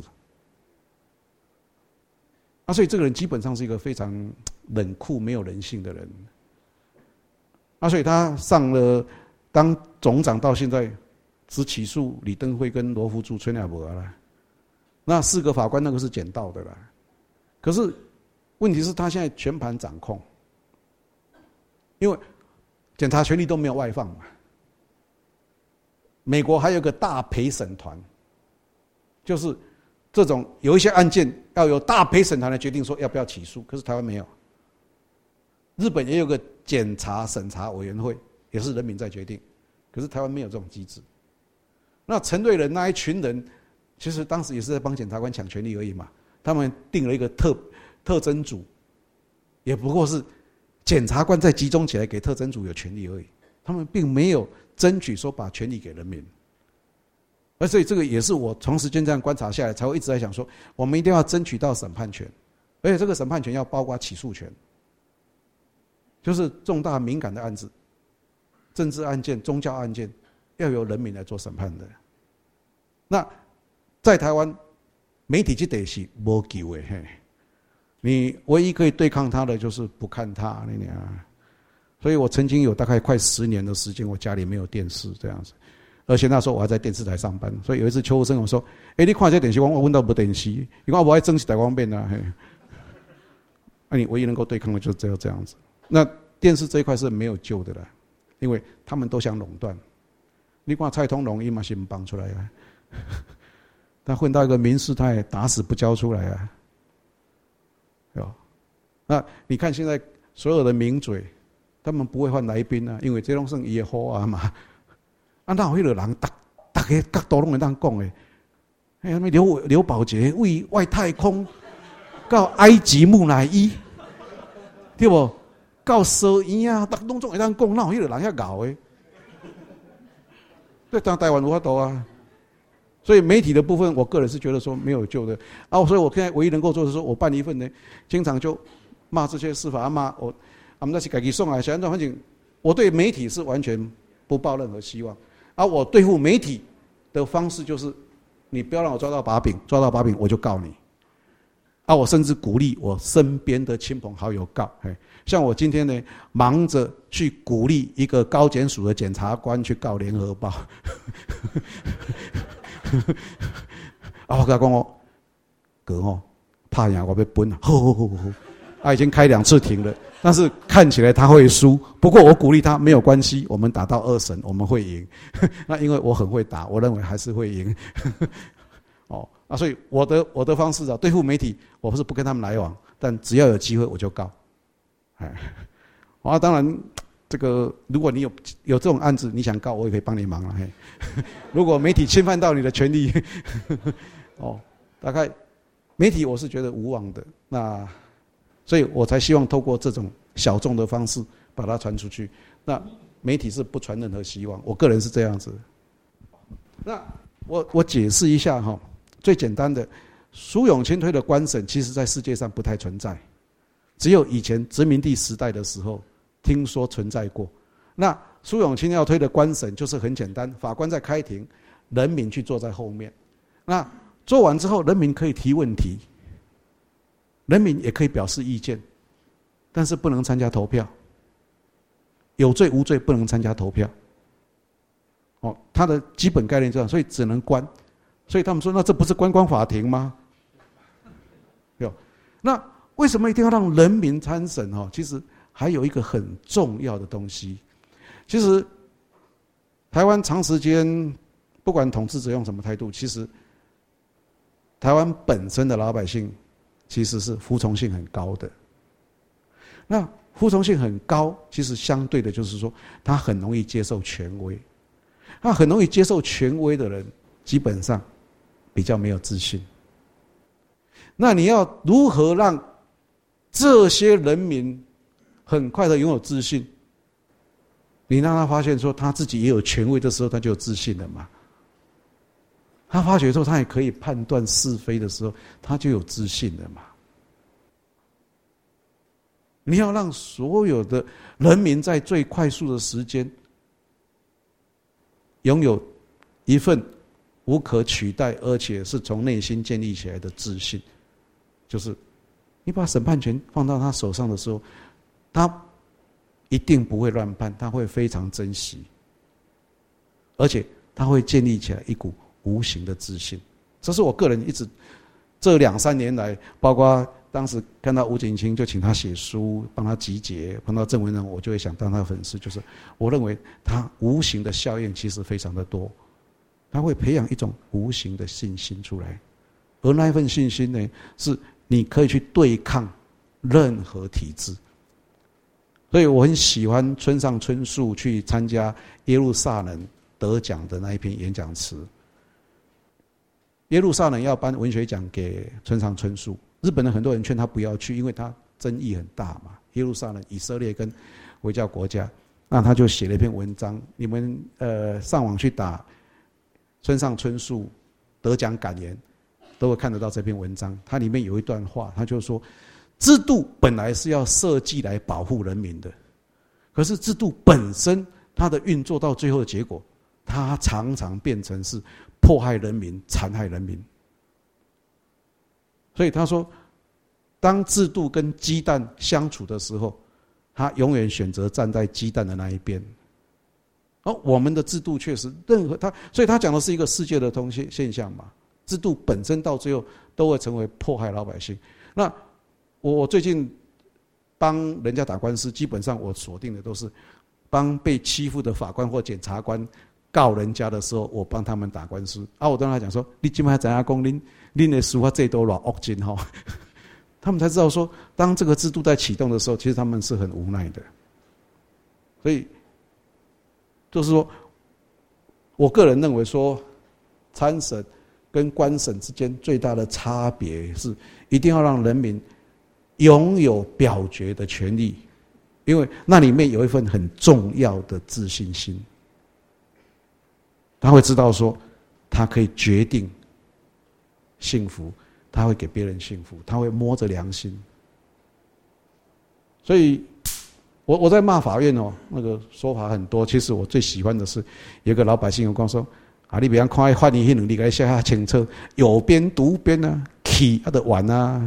所以这个人基本上是一个非常冷酷没有人性的人，所以他上了当总长到现在，只起诉李登辉跟罗福柱、崔乃博了。那4个法官那个是捡到的啦，可是问题是他现在全盘掌控，因为检察权力都没有外放嘛。美国还有个大陪审团，就是这种有一些案件要由大陪审团来决定说要不要起诉，可是台湾没有。日本也有个检察审查委员会，也是人民在决定，可是台湾没有这种机制。那陈瑞仁那一群人，其实当时也是在帮检察官抢权力而已嘛。他们定了一个特侦组，也不过是检察官再集中起来给特侦组有权力而已。他们并没有争取说把权力给人民。所以这个也是我长时间这样观察下来，才会一直在想说，我们一定要争取到审判权，而且这个审判权要包括起诉权，就是重大敏感的案子、政治案件、宗教案件，要由人民来做审判的。那在台湾，媒体这点是没救的，你唯一可以对抗他的就是不看他那样。所以我曾经有大概快10年的时间，我家里没有电视这样子，而且那时候我还在电视台上班。所以有一次邱福生我说：“你看这电视，我问到不电视，因为我爱争取台湾变啊。”你唯一能够对抗的就是这样子。那电视这一块是没有救的了，因为他们都想垄断。你看蔡通龙伊嘛是帮出来啊，他混到一个民事，他也打死不交出来啊。那你看现在所有的名嘴，他们不会换来宾啊，因为这拢算伊的好啊嘛。哪有迄个人，大个角度拢会当讲的。什么刘宝杰为外太空到埃及木乃伊，对不？到蛇院啊，拢总会当讲，哪有迄个人遐咬的？对，当台湾无法度啊。所以媒体的部分，我个人是觉得说没有救的所以我现在唯一能够做的是说，我办一份呢，经常就骂这些司法骂我，们那些改革送来，反正我对媒体是完全不抱任何希望。我对付媒体的方式就是，你不要让我抓到把柄我就告你。我甚至鼓励我身边的亲朋好友告。像我今天呢，忙着去鼓励一个高检署的检察官去告联合报。我跟他讲哥怕呀，我被崩了。已经开2次庭了，但是看起来他会输。不过我鼓励他没有关系，我们打到2审我们会赢。那因为我很会打，我认为还是会赢。所以我的方式对付媒体，我不是不跟他们来往，但只要有机会我就告。当然这个如果你有这种案子，你想告我也可以帮你忙了。如果媒体侵犯到你的权利，大概媒体我是觉得无望的。那所以我才希望透过这种小众的方式把它传出去。那媒体是不传任何希望，我个人是这样子。那我解释一下最简单的，苏永清推的官审，其实在世界上不太存在。 只有以前殖民地时代的时候听说存在过。那苏永清要推的官审就是很简单，法官在开庭，人民去坐在后面。那做完之后，人民可以提问题，人民也可以表示意见，但是不能参加投票。有罪无罪不能参加投票。哦，他的基本概念这样，所以只能关。所以他们说，那这不是观光法庭吗？有，那为什么一定要让人民参审？哈，其实还有一个很重要的东西。其实台湾长时间不管统治者用什么态度，其实台湾本身的老百姓其实是服从性很高的。那服从性很高，其实相对的就是说，他很容易接受权威。那很容易接受权威的人，基本上比较没有自信。那你要如何让这些人民很快的拥有自信？你让他发现说他自己也有权威的时候，他就有自信了嘛。他发觉说他也可以判断是非的时候，他就有自信了嘛。你要让所有的人民在最快速的时间拥有一份无可取代而且是从内心建立起来的自信，就是你把审判权放到他手上的时候，他一定不会乱判，他会非常珍惜，而且他会建立起来一股无形的自信。这是我个人一直这2-3年来，包括当时看到吴景清就请他写书帮他集结，碰到郑文灿我就会想当他的粉丝，就是我认为他无形的效应其实非常的多，他会培养一种无形的信心出来，而那一份信心呢，是你可以去对抗任何体制。所以我很喜欢村上春树去参加耶路撒冷得奖的那一篇演讲词。耶路撒冷要颁文学奖给村上春树，日本的很多人劝他不要去，因为他争议很大嘛。耶路撒冷、以色列跟回教国家，那他就写了一篇文章，你们上网去打村上春树得奖感言，都会看得到这篇文章。它里面有一段话，他就说，制度本来是要设计来保护人民的，可是制度本身它的运作到最后的结果，它常常变成是迫害人民、残害人民。所以他说，当制度跟鸡蛋相处的时候，他永远选择站在鸡蛋的那一边。而我们的制度确实所以他讲的是一个世界的现象嘛。制度本身到最后都会成为迫害老百姓。那我最近帮人家打官司，基本上我锁定的都是帮被欺负的法官或检察官告人家的时候，我帮他们打官司。我跟他讲说，你现在怎样讲，您的司法制度多恶心哈，他们才知道说，当这个制度在启动的时候，其实他们是很无奈的。所以就是说，我个人认为说，参审跟官审之间最大的差别是，一定要让人民拥有表决的权利，因为那里面有一份很重要的自信心。他会知道说，他可以决定幸福，他会给别人幸福，他会摸着良心。所以我在骂法院那个说法很多，其实我最喜欢的是有个老百姓有跟我说，你不要看法院那两字给写下清楚，有边读边啊，起就完啊。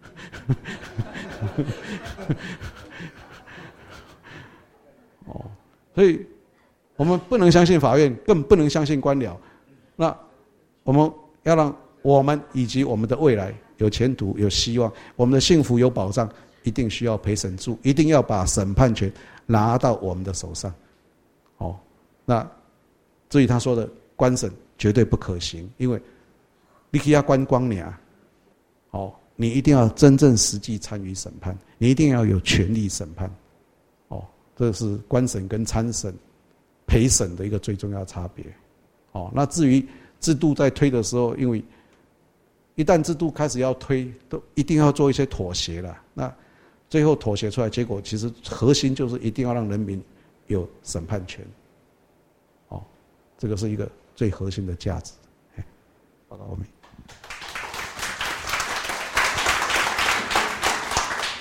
所以我们不能相信法院，更不能相信官僚。那我们要让我们以及我们的未来有前途、有希望，我们的幸福有保障，一定需要陪审住，一定要把审判权拿到我们的手上。那至于他说的官审绝对不可行，因为你可以要观光你你一定要真正实际参与审判，你一定要有权利审判。这是官审跟参审、陪审的一个最重要的差别。那至于制度在推的时候，因为一旦制度开始要推，都一定要做一些妥协了。那最后妥协出来，结果其实核心就是一定要让人民有审判权。这个是一个最核心的价值。报告完毕。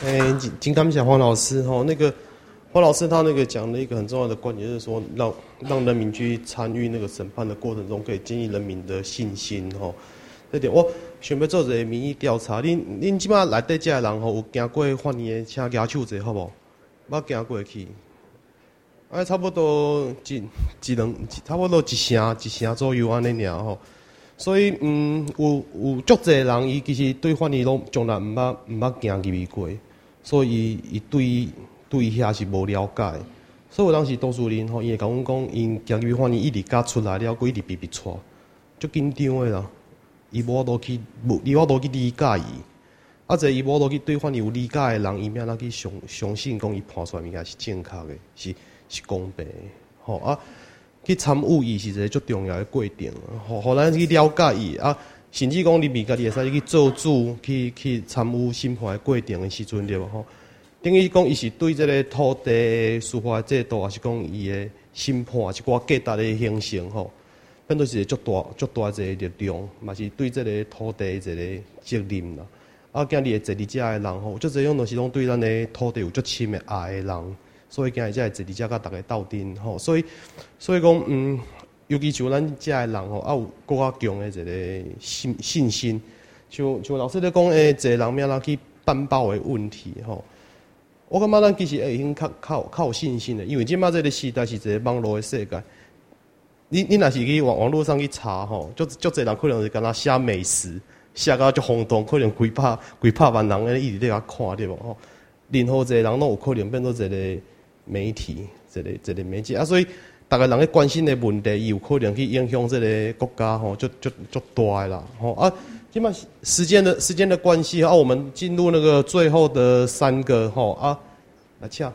金感谢黄老师哈，那个黄老师他那个讲了一个很重要的观点，就是说让人民去参与那个审判的过程中，可以建立人民的信心哈。这点我想要做一个民意调查，恁即马内底这个人吼有经过法院的，请举手者好无？捌行过去，差不多差不多一成左右安尼尔吼。所以有足侪人伊其实对法院拢从来毋捌行入去过，所以伊对遐是无了解。所以有当时多数人吼，伊会甲阮讲，因行入去法院一直甲出来了，佫一直逼出，足紧张的啦。伊无法度去理解伊，即伊无法度去对法院有理解的人，伊免咱去相信讲伊判出来物件是正确的，是公平的，吼去参与伊是一个足重要的过程，互咱去了解伊甚至讲你咪家己会使去做主，去参与审判的过程的时阵对无吼？等于讲伊是对这个土地司法制度，还是讲伊的审判，还是寡价值的形成吼？变做是一个足大一个力量，嘛是对这个土地一个责任啦。今日会坐伫遮的人吼，足侪种就是拢对咱的土地有足深的爱的人。所以今日才会坐伫遮，甲大家斗阵吼。所以讲，尤其像咱遮的人吼，有更加强的一个信心。像老师咧讲，一个人免咱去办报的问题吼。我感觉咱其实已经较有信心的，因为即马这个时代是一个网络的世界。你若是去网络上去查吼，足侪人可能是敢若写美食，写到足轰动，可能几百万人安尼一直在遐看对无吼。任何一个人拢有可能变做一个媒体，一个媒介所以大家人咧关心的问题，伊有可能去影响这个国家吼，足大的啦吼即摆时间的关系我们进入那个最后的3个吼来请。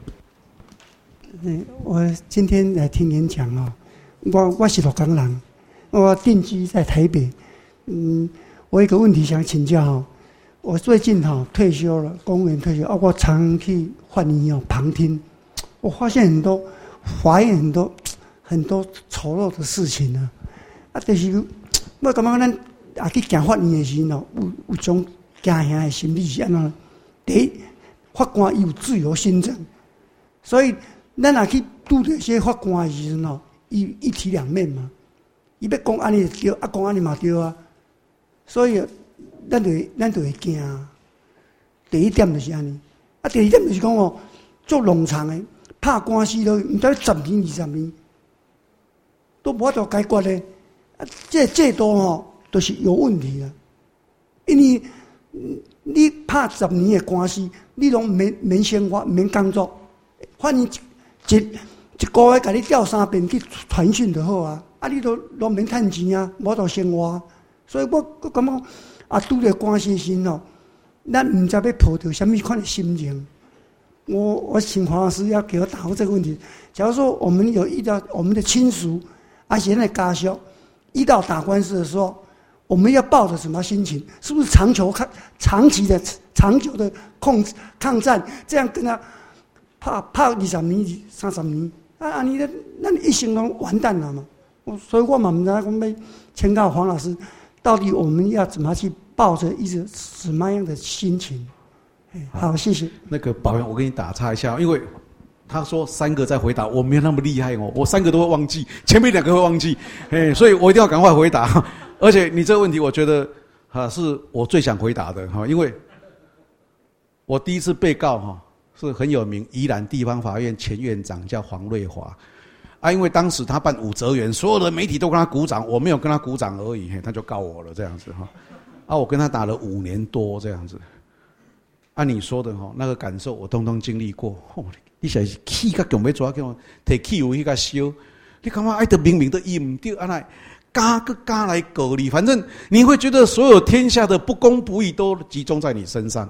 我今天来听演讲我是鹿港人，我定居在台北。我有一个问题想请教我最近退休了，公务员退休我常去法院旁听，我发现很多法院很多丑陋的事情就是我感觉咱去行法院的时候有种惊吓的心理是安怎？第一，法官伊有自由心证，所以咱若去拄着些法官的时候伊一体两面嘛，伊要讲安尼就对，讲安尼嘛对所以咱就会惊。第一点就是安尼，第二点就是讲做农场的拍官司都唔知10年20年，都无法度解决的。这制度都是有问题的，因为你拍10年的官司，你拢免生活，免工作，反正一个月甲你调3遍去传讯就好你都免趁钱无度生活。所以我感觉拄着官司时咱唔知要抱着什么款的心情。我请黄老师要给我答复这个问题。假如说我们有遇到我们的亲属，现在家属遇到打官司的时候，我们要抱着什么心情？是不是长久的抗战，这样跟他拍20年、30年？那你一生都完蛋了嘛？所以我嘛不知道要请教黄老师，到底我们要怎么去抱着一直什么样的心情？好，谢谢。 那个保员，我给你打岔一下，因为他说3个在回答，我没有那么厉害我3个都会忘记，前面2个会忘记，所以我一定要赶快回答。而且你这个问题，我觉得是我最想回答的因为我第一次被告是很有名，宜兰地方法院前院长叫黄瑞华因为当时他办5折元，所有的媒体都跟他鼓掌，我没有跟他鼓掌而已，他就告我了这样子我跟他打了5年多这样子。按你说的那个感受，我通通经历过。你现在气甲强要抓叫摕汽油去甲烧，你感觉得明明都伊唔对，加来告你，反正你会觉得所有天下的不公不义都集中在你身上。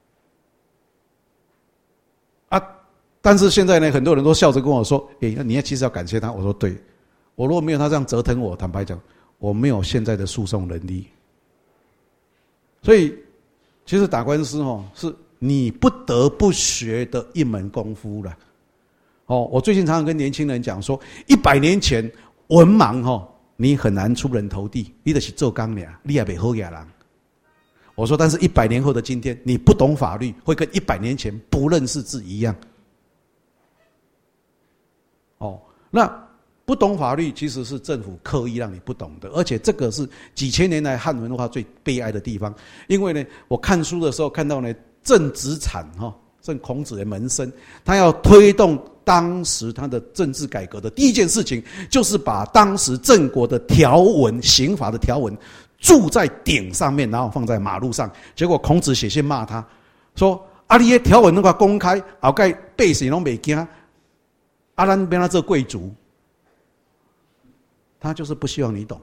但是现在呢，很多人都笑着跟我说：“你其实要感谢他。”我说：“对，我如果没有他这样折腾我，坦白讲，我没有现在的诉讼能力。”所以，其实打官司是你不得不学的一门功夫了。我最近常常跟年轻人讲说，100年前文盲你很难出人头地，你就是做工尔，你也袂好野人。 我说，但是100年后的今天，你不懂法律，会跟100年前不认识字一样。哦，那不懂法律其实是政府刻意让你不懂的，而且这个是几千年来汉文化最悲哀的地方。因为呢，我看书的时候看到呢，郑子产正孔子的门生，他要推动当时他的政治改革的第一件事情，就是把当时郑国的条文、刑法的条文筑在顶上面，然后放在马路上。结果孔子写信骂他，说：“啊，你的条文那个公开，后盖百姓拢袂惊，啊，咱变他做贵族。”他就是不希望你懂。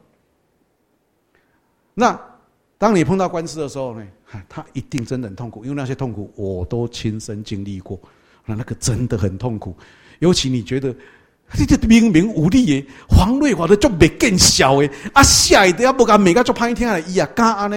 那当你碰到官司的时候呢，他一定真的很痛苦，因为那些痛苦我都亲身经历过，那个真的很痛苦。尤其你觉得你这明明无力的黄瑞华的就没更小的啊，下一的要不敢每个就拍听了，伊也敢安呢。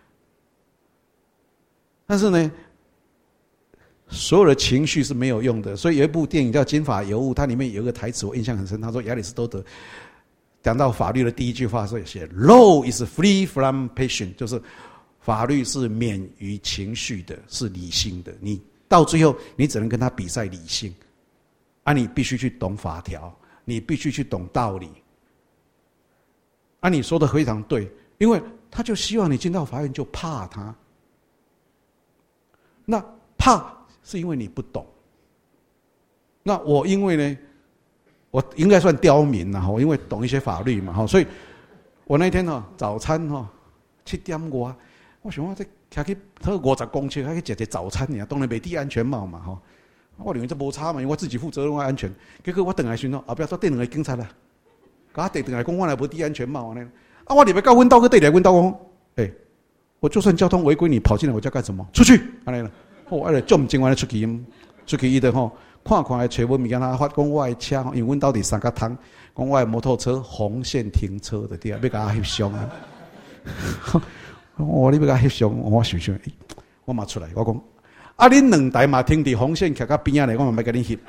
但是呢，所有的情绪是没有用的。所以有一部电影叫《金发尤物》，它里面有一个台词我印象很深，他说亚里士多德讲到法律的第一句话，所以写 "Law is free from passion"， 就是法律是免于情绪的，是理性的。你到最后，你只能跟他比赛理性，你必须去懂法条，你必须去懂道理。你说的非常对，因为他就希望你进到法院就怕他，那怕是因为你不懂。那我因为呢，我应该算刁民啦，因为懂一些法律嘛，所以我那天早餐7点多，我想我这徛去50公尺，还去吃早餐呢，当然没戴安全帽嘛，我认为这无差嘛，因为我自己负责任，我安全。结果我回来时候，后壁带2个警察啦，甲我回来讲我来无戴安全帽呢。我入来到阮兜，去对来阮兜讲，我就算交通违规，你跑进来我家干什么？出去，安尼啦。我来就唔情愿出去伊的看来找我物件，他发讲我的车，因为阮兜伫三角塘，讲我的摩托车红线停车的地方，要甲我翕相啊。你要甲我翕相，我想想，我嘛出来，我讲恁2台嘛停伫红线徛到边仔咧，我嘛要甲恁翕。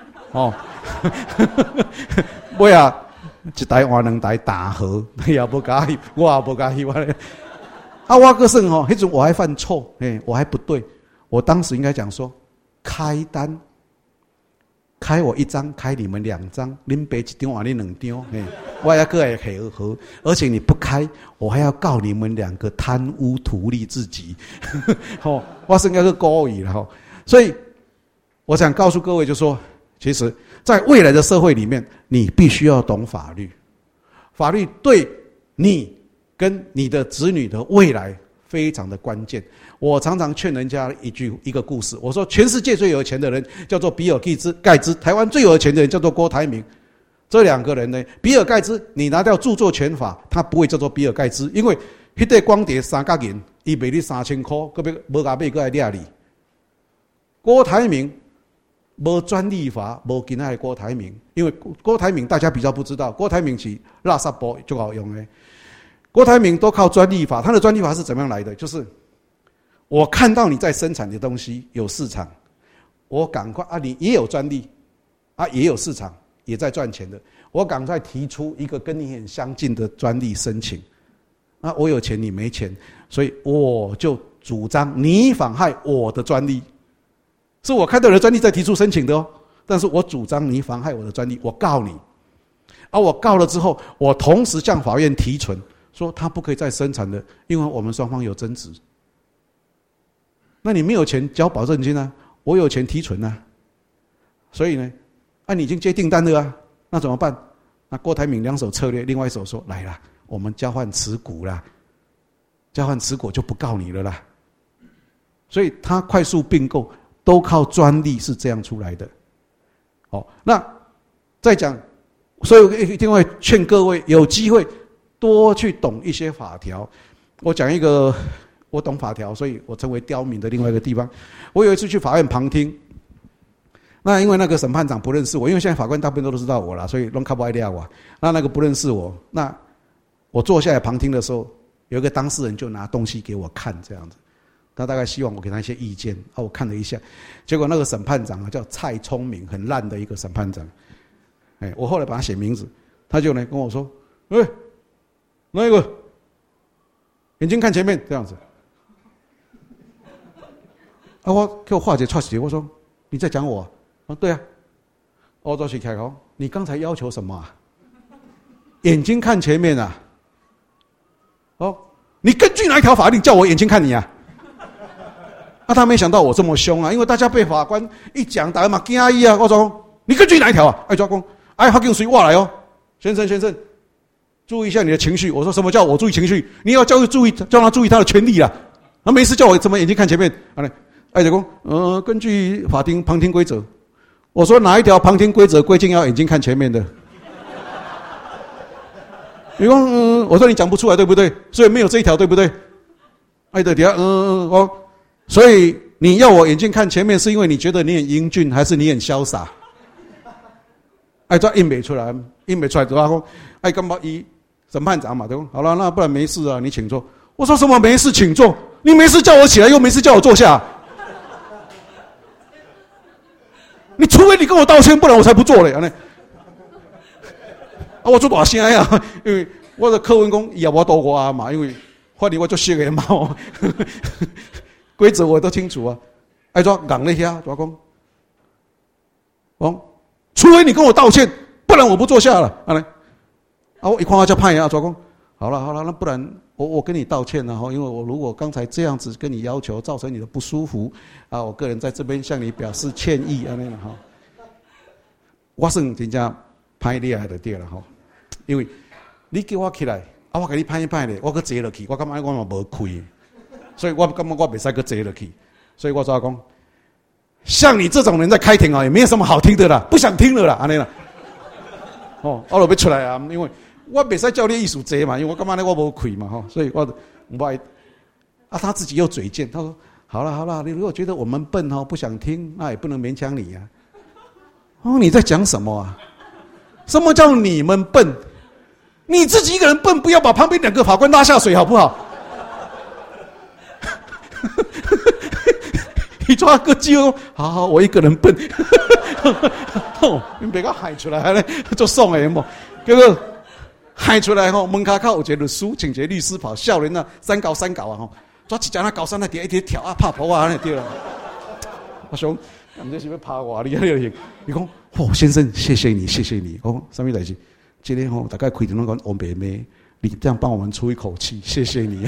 尾一台换2台打和，你也无甲我翕，我也无甲翕咧。我个算迄阵我还犯错，我还不对，我当时应该讲说开单。开我1张，开你们2张，恁赔1张，换恁2张，我还个会配合，而且你不开，我还要告你们2个贪污图利自己，我是应该是故意了所以我想告诉各位，就说，其实，在未来的社会里面，你必须要懂法律，法律对你跟你的子女的未来非常的关键。我常常劝人家一个故事，我说全世界最有钱的人叫做比尔盖茨，台湾最有钱的人叫做郭台铭。这2个人呢，比尔盖茨你拿掉著作权法，他不会叫做比尔盖茨，因为那块光碟3角银，他卖你3000块，还要没甲买过来抓你。郭台铭没专利法，没今天的郭台铭，因为郭台铭大家比较不知道，郭台铭是垃圾包就好用的。郭台铭都靠专利法，他的专利法是怎么样来的？就是我看到你在生产的东西有市场，我赶快你也有专利也有市场，也在赚钱的，我赶快提出一个跟你很相近的专利申请。我有钱你没钱，所以我就主张你妨害我的专利，是我看到你的专利在提出申请的但是我主张你妨害我的专利，我告你。我告了之后，我同时向法院提存，说他不可以再生产了，因为我们双方有争执。那你没有钱交保证金我有钱提存所以呢，你已经接订单了那怎么办？那郭台铭2手策略，另外1手说来啦，我们交换持股啦，交换持股就不告你了啦。所以他快速并购都靠专利是这样出来的。那再讲，所以我一定会劝各位有机会多去懂一些法条。我讲一个。我懂法条，所以我成为刁民的另外一个地方。我有一次去法院旁听，那因为那个审判长不认识我，因为现在法官大部分都知道我了，所以拢较不爱料我。那个不认识我，那我坐下来旁听的时候，有一个当事人就拿东西给我看，这样子，他大概希望我给他一些意见我看了一下，结果那个审判长叫蔡聪明，很烂的一个审判长。我后来把他写名字，他就呢跟我说：“那个眼睛看前面，这样子。” 啊，我给我化解出血，我说你在讲我、啊？啊，对啊。欧洲去开口，你刚才要求什么啊？眼睛看前面啊。哦，你根据哪一条法令叫我眼睛看你啊？啊，他没想到我这么凶啊，因为大家被法官一讲，大家嘛惊伊啊。我说你根据哪一条啊？哎，抓公，哎，法警随我来哦，先生，注意一下你的情绪。我说什么叫我注意情绪？你要叫他注意他的权利啦。他没事叫我怎么眼睛看前面？哎，就讲，根据法庭旁听规则。我说哪一条旁听规则规定要眼睛看前面的？你说我说你讲不出来对不对？所以没有这一条对不对？哎对，底下哦，所以你要我眼睛看前面，是因为你觉得你很英俊，还是你很潇洒？哎，这印没出来，对吧？哎，干嘛一审判长嘛，对吧？好了，那不然没事啊，你请坐。我说什么没事，请坐？你没事叫我起来，又没事叫我坐下。你除非你跟我道歉，不然我才不做嘞。啊，我做大声呀，因为我的课文讲也我多我嘛，因为法律我就熟的嘛，规则我都清楚啊。哎，说硬那下，怎讲？除非你跟我道歉，不然我不坐下了。啊，我一看他就判呀，怎讲？好了，那不然我跟你道歉了哈，因为我如果刚才这样子跟你要求，造成你的不舒服啊，我个人在这边向你表示歉意啊，那个哈。我算真正判厉害就对了哈，因为你叫我起来啊，我给你判一判咧，我搁坐落去，我感觉我嘛无亏，所以我感觉我袂使搁坐落去，所以我怎讲？像你这种人在开庭啊，也没有什么好听的啦，不想听了啦，安尼啦。我就要出来啊，因为我袂使叫你艺术坐嘛，因为我感觉我无亏嘛，所以我不爱。啊，他自己又嘴贱，他说：“好了，你如果觉得我们笨不想听，那也不能勉强你啊。”哦，你在讲什么啊？什么叫你们笨？你自己一个人笨，不要把旁边两个法官拉下水，好不好？你抓个鸡哦，好，我一个人笨，你别个喊出来咧，就爽诶么？结果喊出来门口有一个律师，穿一个律师袍，少年啊，三高啊抓一只那高山那一直跳啊，拍婆啊，那对了。我想，唔知是要拍我，你讲，先生，谢谢你。什么代志？今天大概开庭拢讲王妹妹，你这样帮我们出一口气，谢谢你。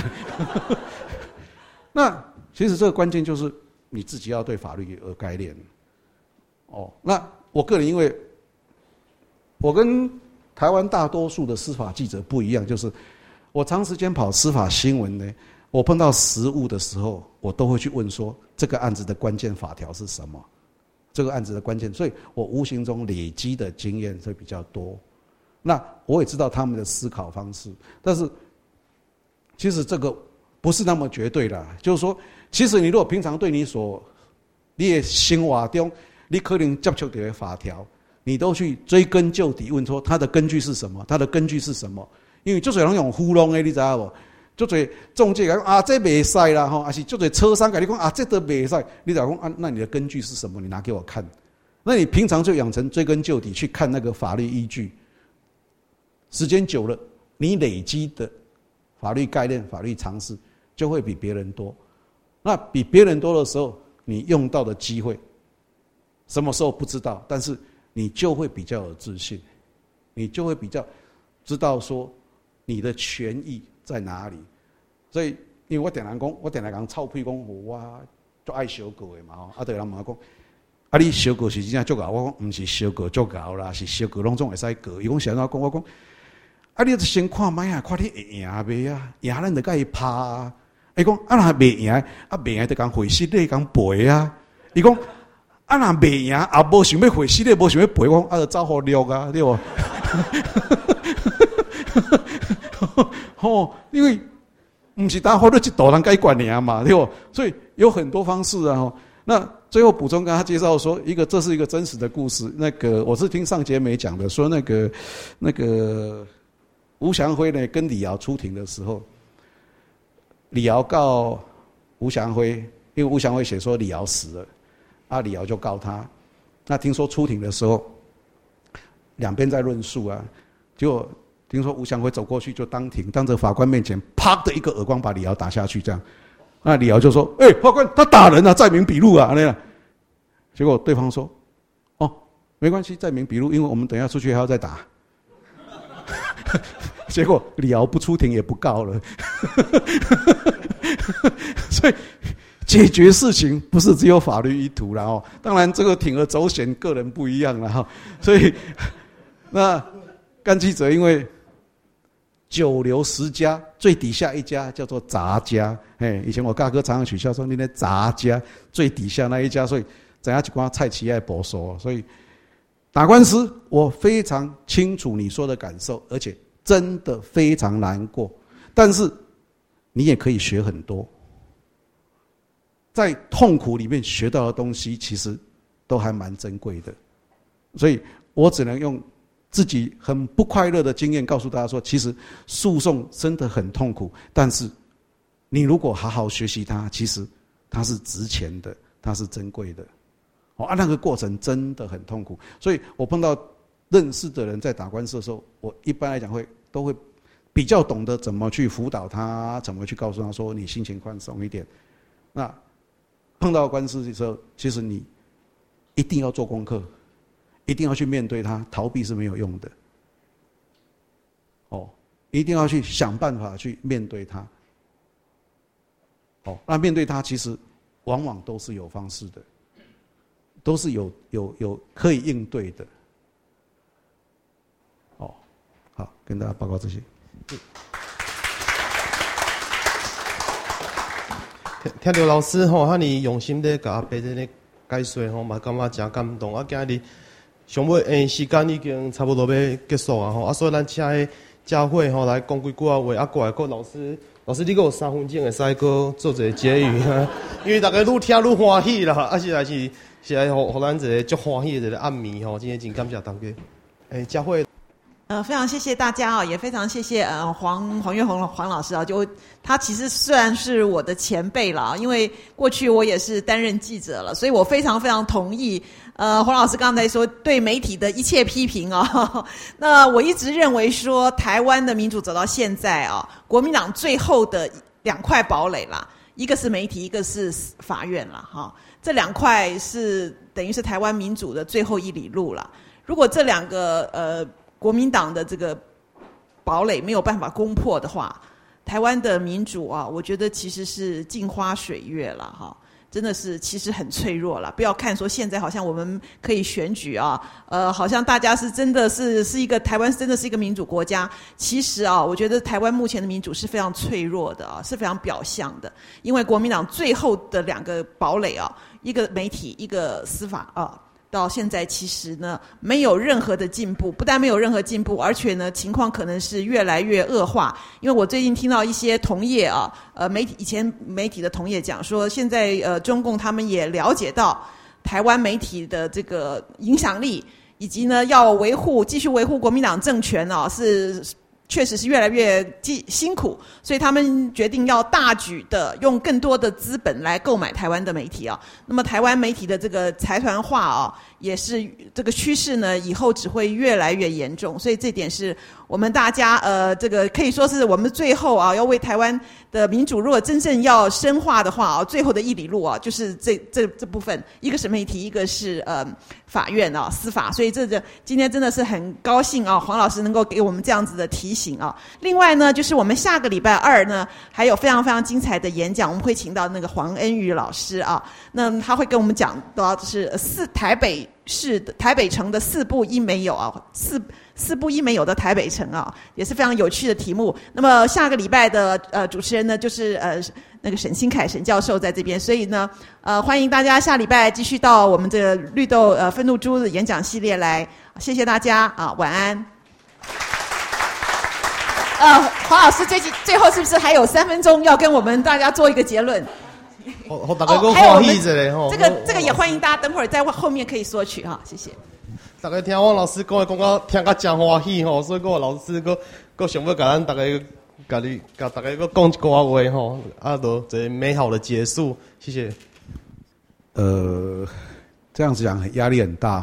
那其实这个关键就是你自己要对法律有概念。那我个人因为我跟台湾大多数的司法记者不一样，就是我长时间跑司法新闻呢，我碰到实务的时候，我都会去问说这个案子的关键法条是什么，这个案子的关键，所以我无形中累积的经验会比较多。那我也知道他们的思考方式，但是其实这个不是那么绝对啦。就是说，其实你如果平常对你的生活中，你可能接触到的法条，你都去追根究底，问说它的根据是什么？因为就是人用糊弄的，你知道不？就最中介讲啊，这袂使啦吼，还是就最车商跟你讲啊，这都袂使。你讲啊，那你的根据是什么？你拿给我看。那你平常就养成追根究底去看那个法律依据。时间久了，你累积的法律概念、法律常识就会比别人多。那比别人多的时候，你用到的机会，什么时候不知道，但是你就会比较有自信，你就会比较知道说你的权益在哪里。所以，因为我定来讲臭屁讲，我就爱小狗的嘛，就有人问我讲，啊，你小狗是真正足够？我讲不是小狗足够啦，是小狗拢总会使过。伊讲啥讲？我讲。啊！你先看卖啊，看你会赢袂啊？赢咱就甲伊拍啊！伊讲啊，若袂赢，袂赢就讲回失咧，讲赔啊！伊讲啊，若袂赢，也无想要回失咧，无想要赔，我讲啊，就走互掠啊，对无？因为不是打法律一道人解决尔嘛，对不？所以有很多方式啊。那最后补充，跟他介绍说，这是一个真实的故事。我是听上节美讲的，说那个。吴祥辉呢跟李敖出庭的时候，李敖告吴祥辉，因为吴祥辉写说李敖死了，啊，李敖就告他。那听说出庭的时候，两边在论述啊，结果听说吴祥辉走过去就当着法官面前，啪的一个耳光把李敖打下去，这样， 那李敖就说：“法官，他打人啊，载明笔录啊，那样。”结果对方说：“哦，没关系，载明笔录，因为我们等一下出去还要再打。”结果李敖不出庭也不告了。所以解决事情不是只有法律一途啦当然这个铤而走险，个人不一样啦所以那干记者因为9流10家，最底下一家叫做杂家。以前我大哥常常取笑说：“你那杂家最底下那一家。”所以怎样去跟蔡奇爱保守。所以打官司，我非常清楚你说的感受，而且真的非常难过。但是你也可以学很多，在痛苦里面学到的东西，其实都还蛮珍贵的。所以我只能用自己很不快乐的经验告诉大家说，其实诉讼真的很痛苦，但是你如果好好学习它，其实它是值钱的，它是珍贵的。那个过程真的很痛苦。所以我碰到认识的人在打官司的时候，我一般来讲都会比较懂得怎么去辅导他，怎么去告诉他说你心情宽松一点。那碰到官司的时候，其实你一定要做功课，一定要去面对它，逃避是没有用的。一定要去想办法去面对它。那面对它其实往往都是有方式的，都是有可以应对的。好，跟大家报告这些。 听到老师哈尼用心的给阿伯这个解说嘛感觉真感动。今日上尾时间已经差不多要结束啊所以咱请佳慧来讲几句话，过来个老师你还有3分钟会使个做一个结语因为大家愈听愈欢喜啦，实在是来互咱一个足欢喜的一个暗暝今天真感谢大家。佳慧。 非常谢谢大家也非常谢谢黄岳宏黄老师就他其实虽然是我的前辈了因为过去我也是担任记者了，所以我非常非常同意黄老师刚才说对媒体的一切批评那我一直认为说台湾的民主走到现在国民党最后的2块堡垒啦，一个是媒体，一个是法院啦这2块是等于是台湾民主的最后一里路啦。如果这2个国民党的这个堡垒没有办法攻破的话，台湾的民主我觉得其实是镜花水月了真的是其实很脆弱了。不要看说现在好像我们可以选举好像大家是真的是一个台湾真的是一个民主国家，其实我觉得台湾目前的民主是非常脆弱的是非常表象的，因为国民党最后的2个堡垒一个媒体，一个司法到现在其实呢没有任何的进步，不但没有任何进步，而且呢情况可能是越来越恶化。因为我最近听到一些同业以前媒体的同业讲说，现在中共他们也了解到台湾媒体的这个影响力，以及呢要继续维护国民党政权确实是越来越辛苦，所以他们决定要大举的用更多的资本来购买台湾的媒体那么台湾媒体的这个财团化也是这个趋势呢，以后只会越来越严重。所以这点是我们大家这个可以说是我们最后要为台湾的民主如果真正要深化的话最后的一里路就是这部分，一个是媒体，一个是法院司法。所以今天真的是很高兴黄老师能够给我们这样子的提醒另外呢，就是我们下个礼拜2呢还有非常非常精彩的演讲，我们会请到那个黄恩宇老师那他会跟我们讲到就是台北城的4部一没有四部一没有的台北城也是非常有趣的题目。那么下个礼拜的主持人呢就是那个沈新凯沈教授在这边，所以呢欢迎大家下礼拜继续到我们这个绿豆愤怒猪的演讲系列来。谢谢大家晚安。黄老师最后是不是还有3分钟要跟我们大家做一个结论？ 大家更欢喜一下这个也欢迎大家等会儿在后面可以索取谢谢。 大家听我老师讲听到真欢喜所以我老师佫想要甲咱大家甲大家佫讲一句话就一个美好的结束，谢谢。 这样子讲压力很大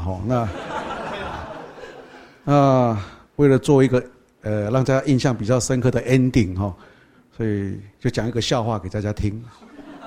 那为了做一个让大家印象比较深刻的 ending 所以就讲一个笑话给大家听。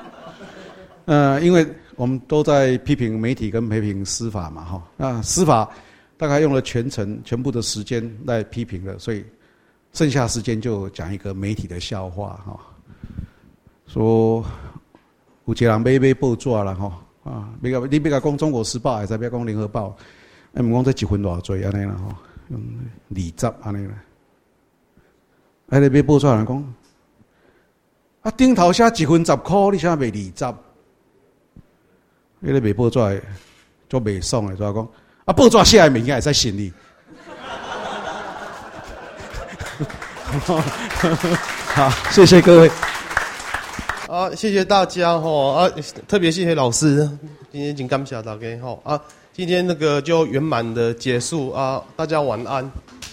因为我们都在批评媒体跟批评司法嘛，哈，那司法大概用了全部的时间来批评了，所以剩下时间就讲一个媒体的笑话，哈，说有一个人买报纸啦，哈，啊，你要讲中国时报，还是要讲联合报？唔讲这一份偌济安尼啦，吼，用20安尼啦。啊，你买报纸人讲，啊，顶头写一份10块，你啥卖20？你咧卖报纸的，做卖爽的，就讲啊，报纸写的物件会使信你。好，谢谢各位。 啊，谢谢大家哈啊，特别谢谢老师，今天真感谢大家哈啊，今天那个就圆满的结束啊，大家晚安。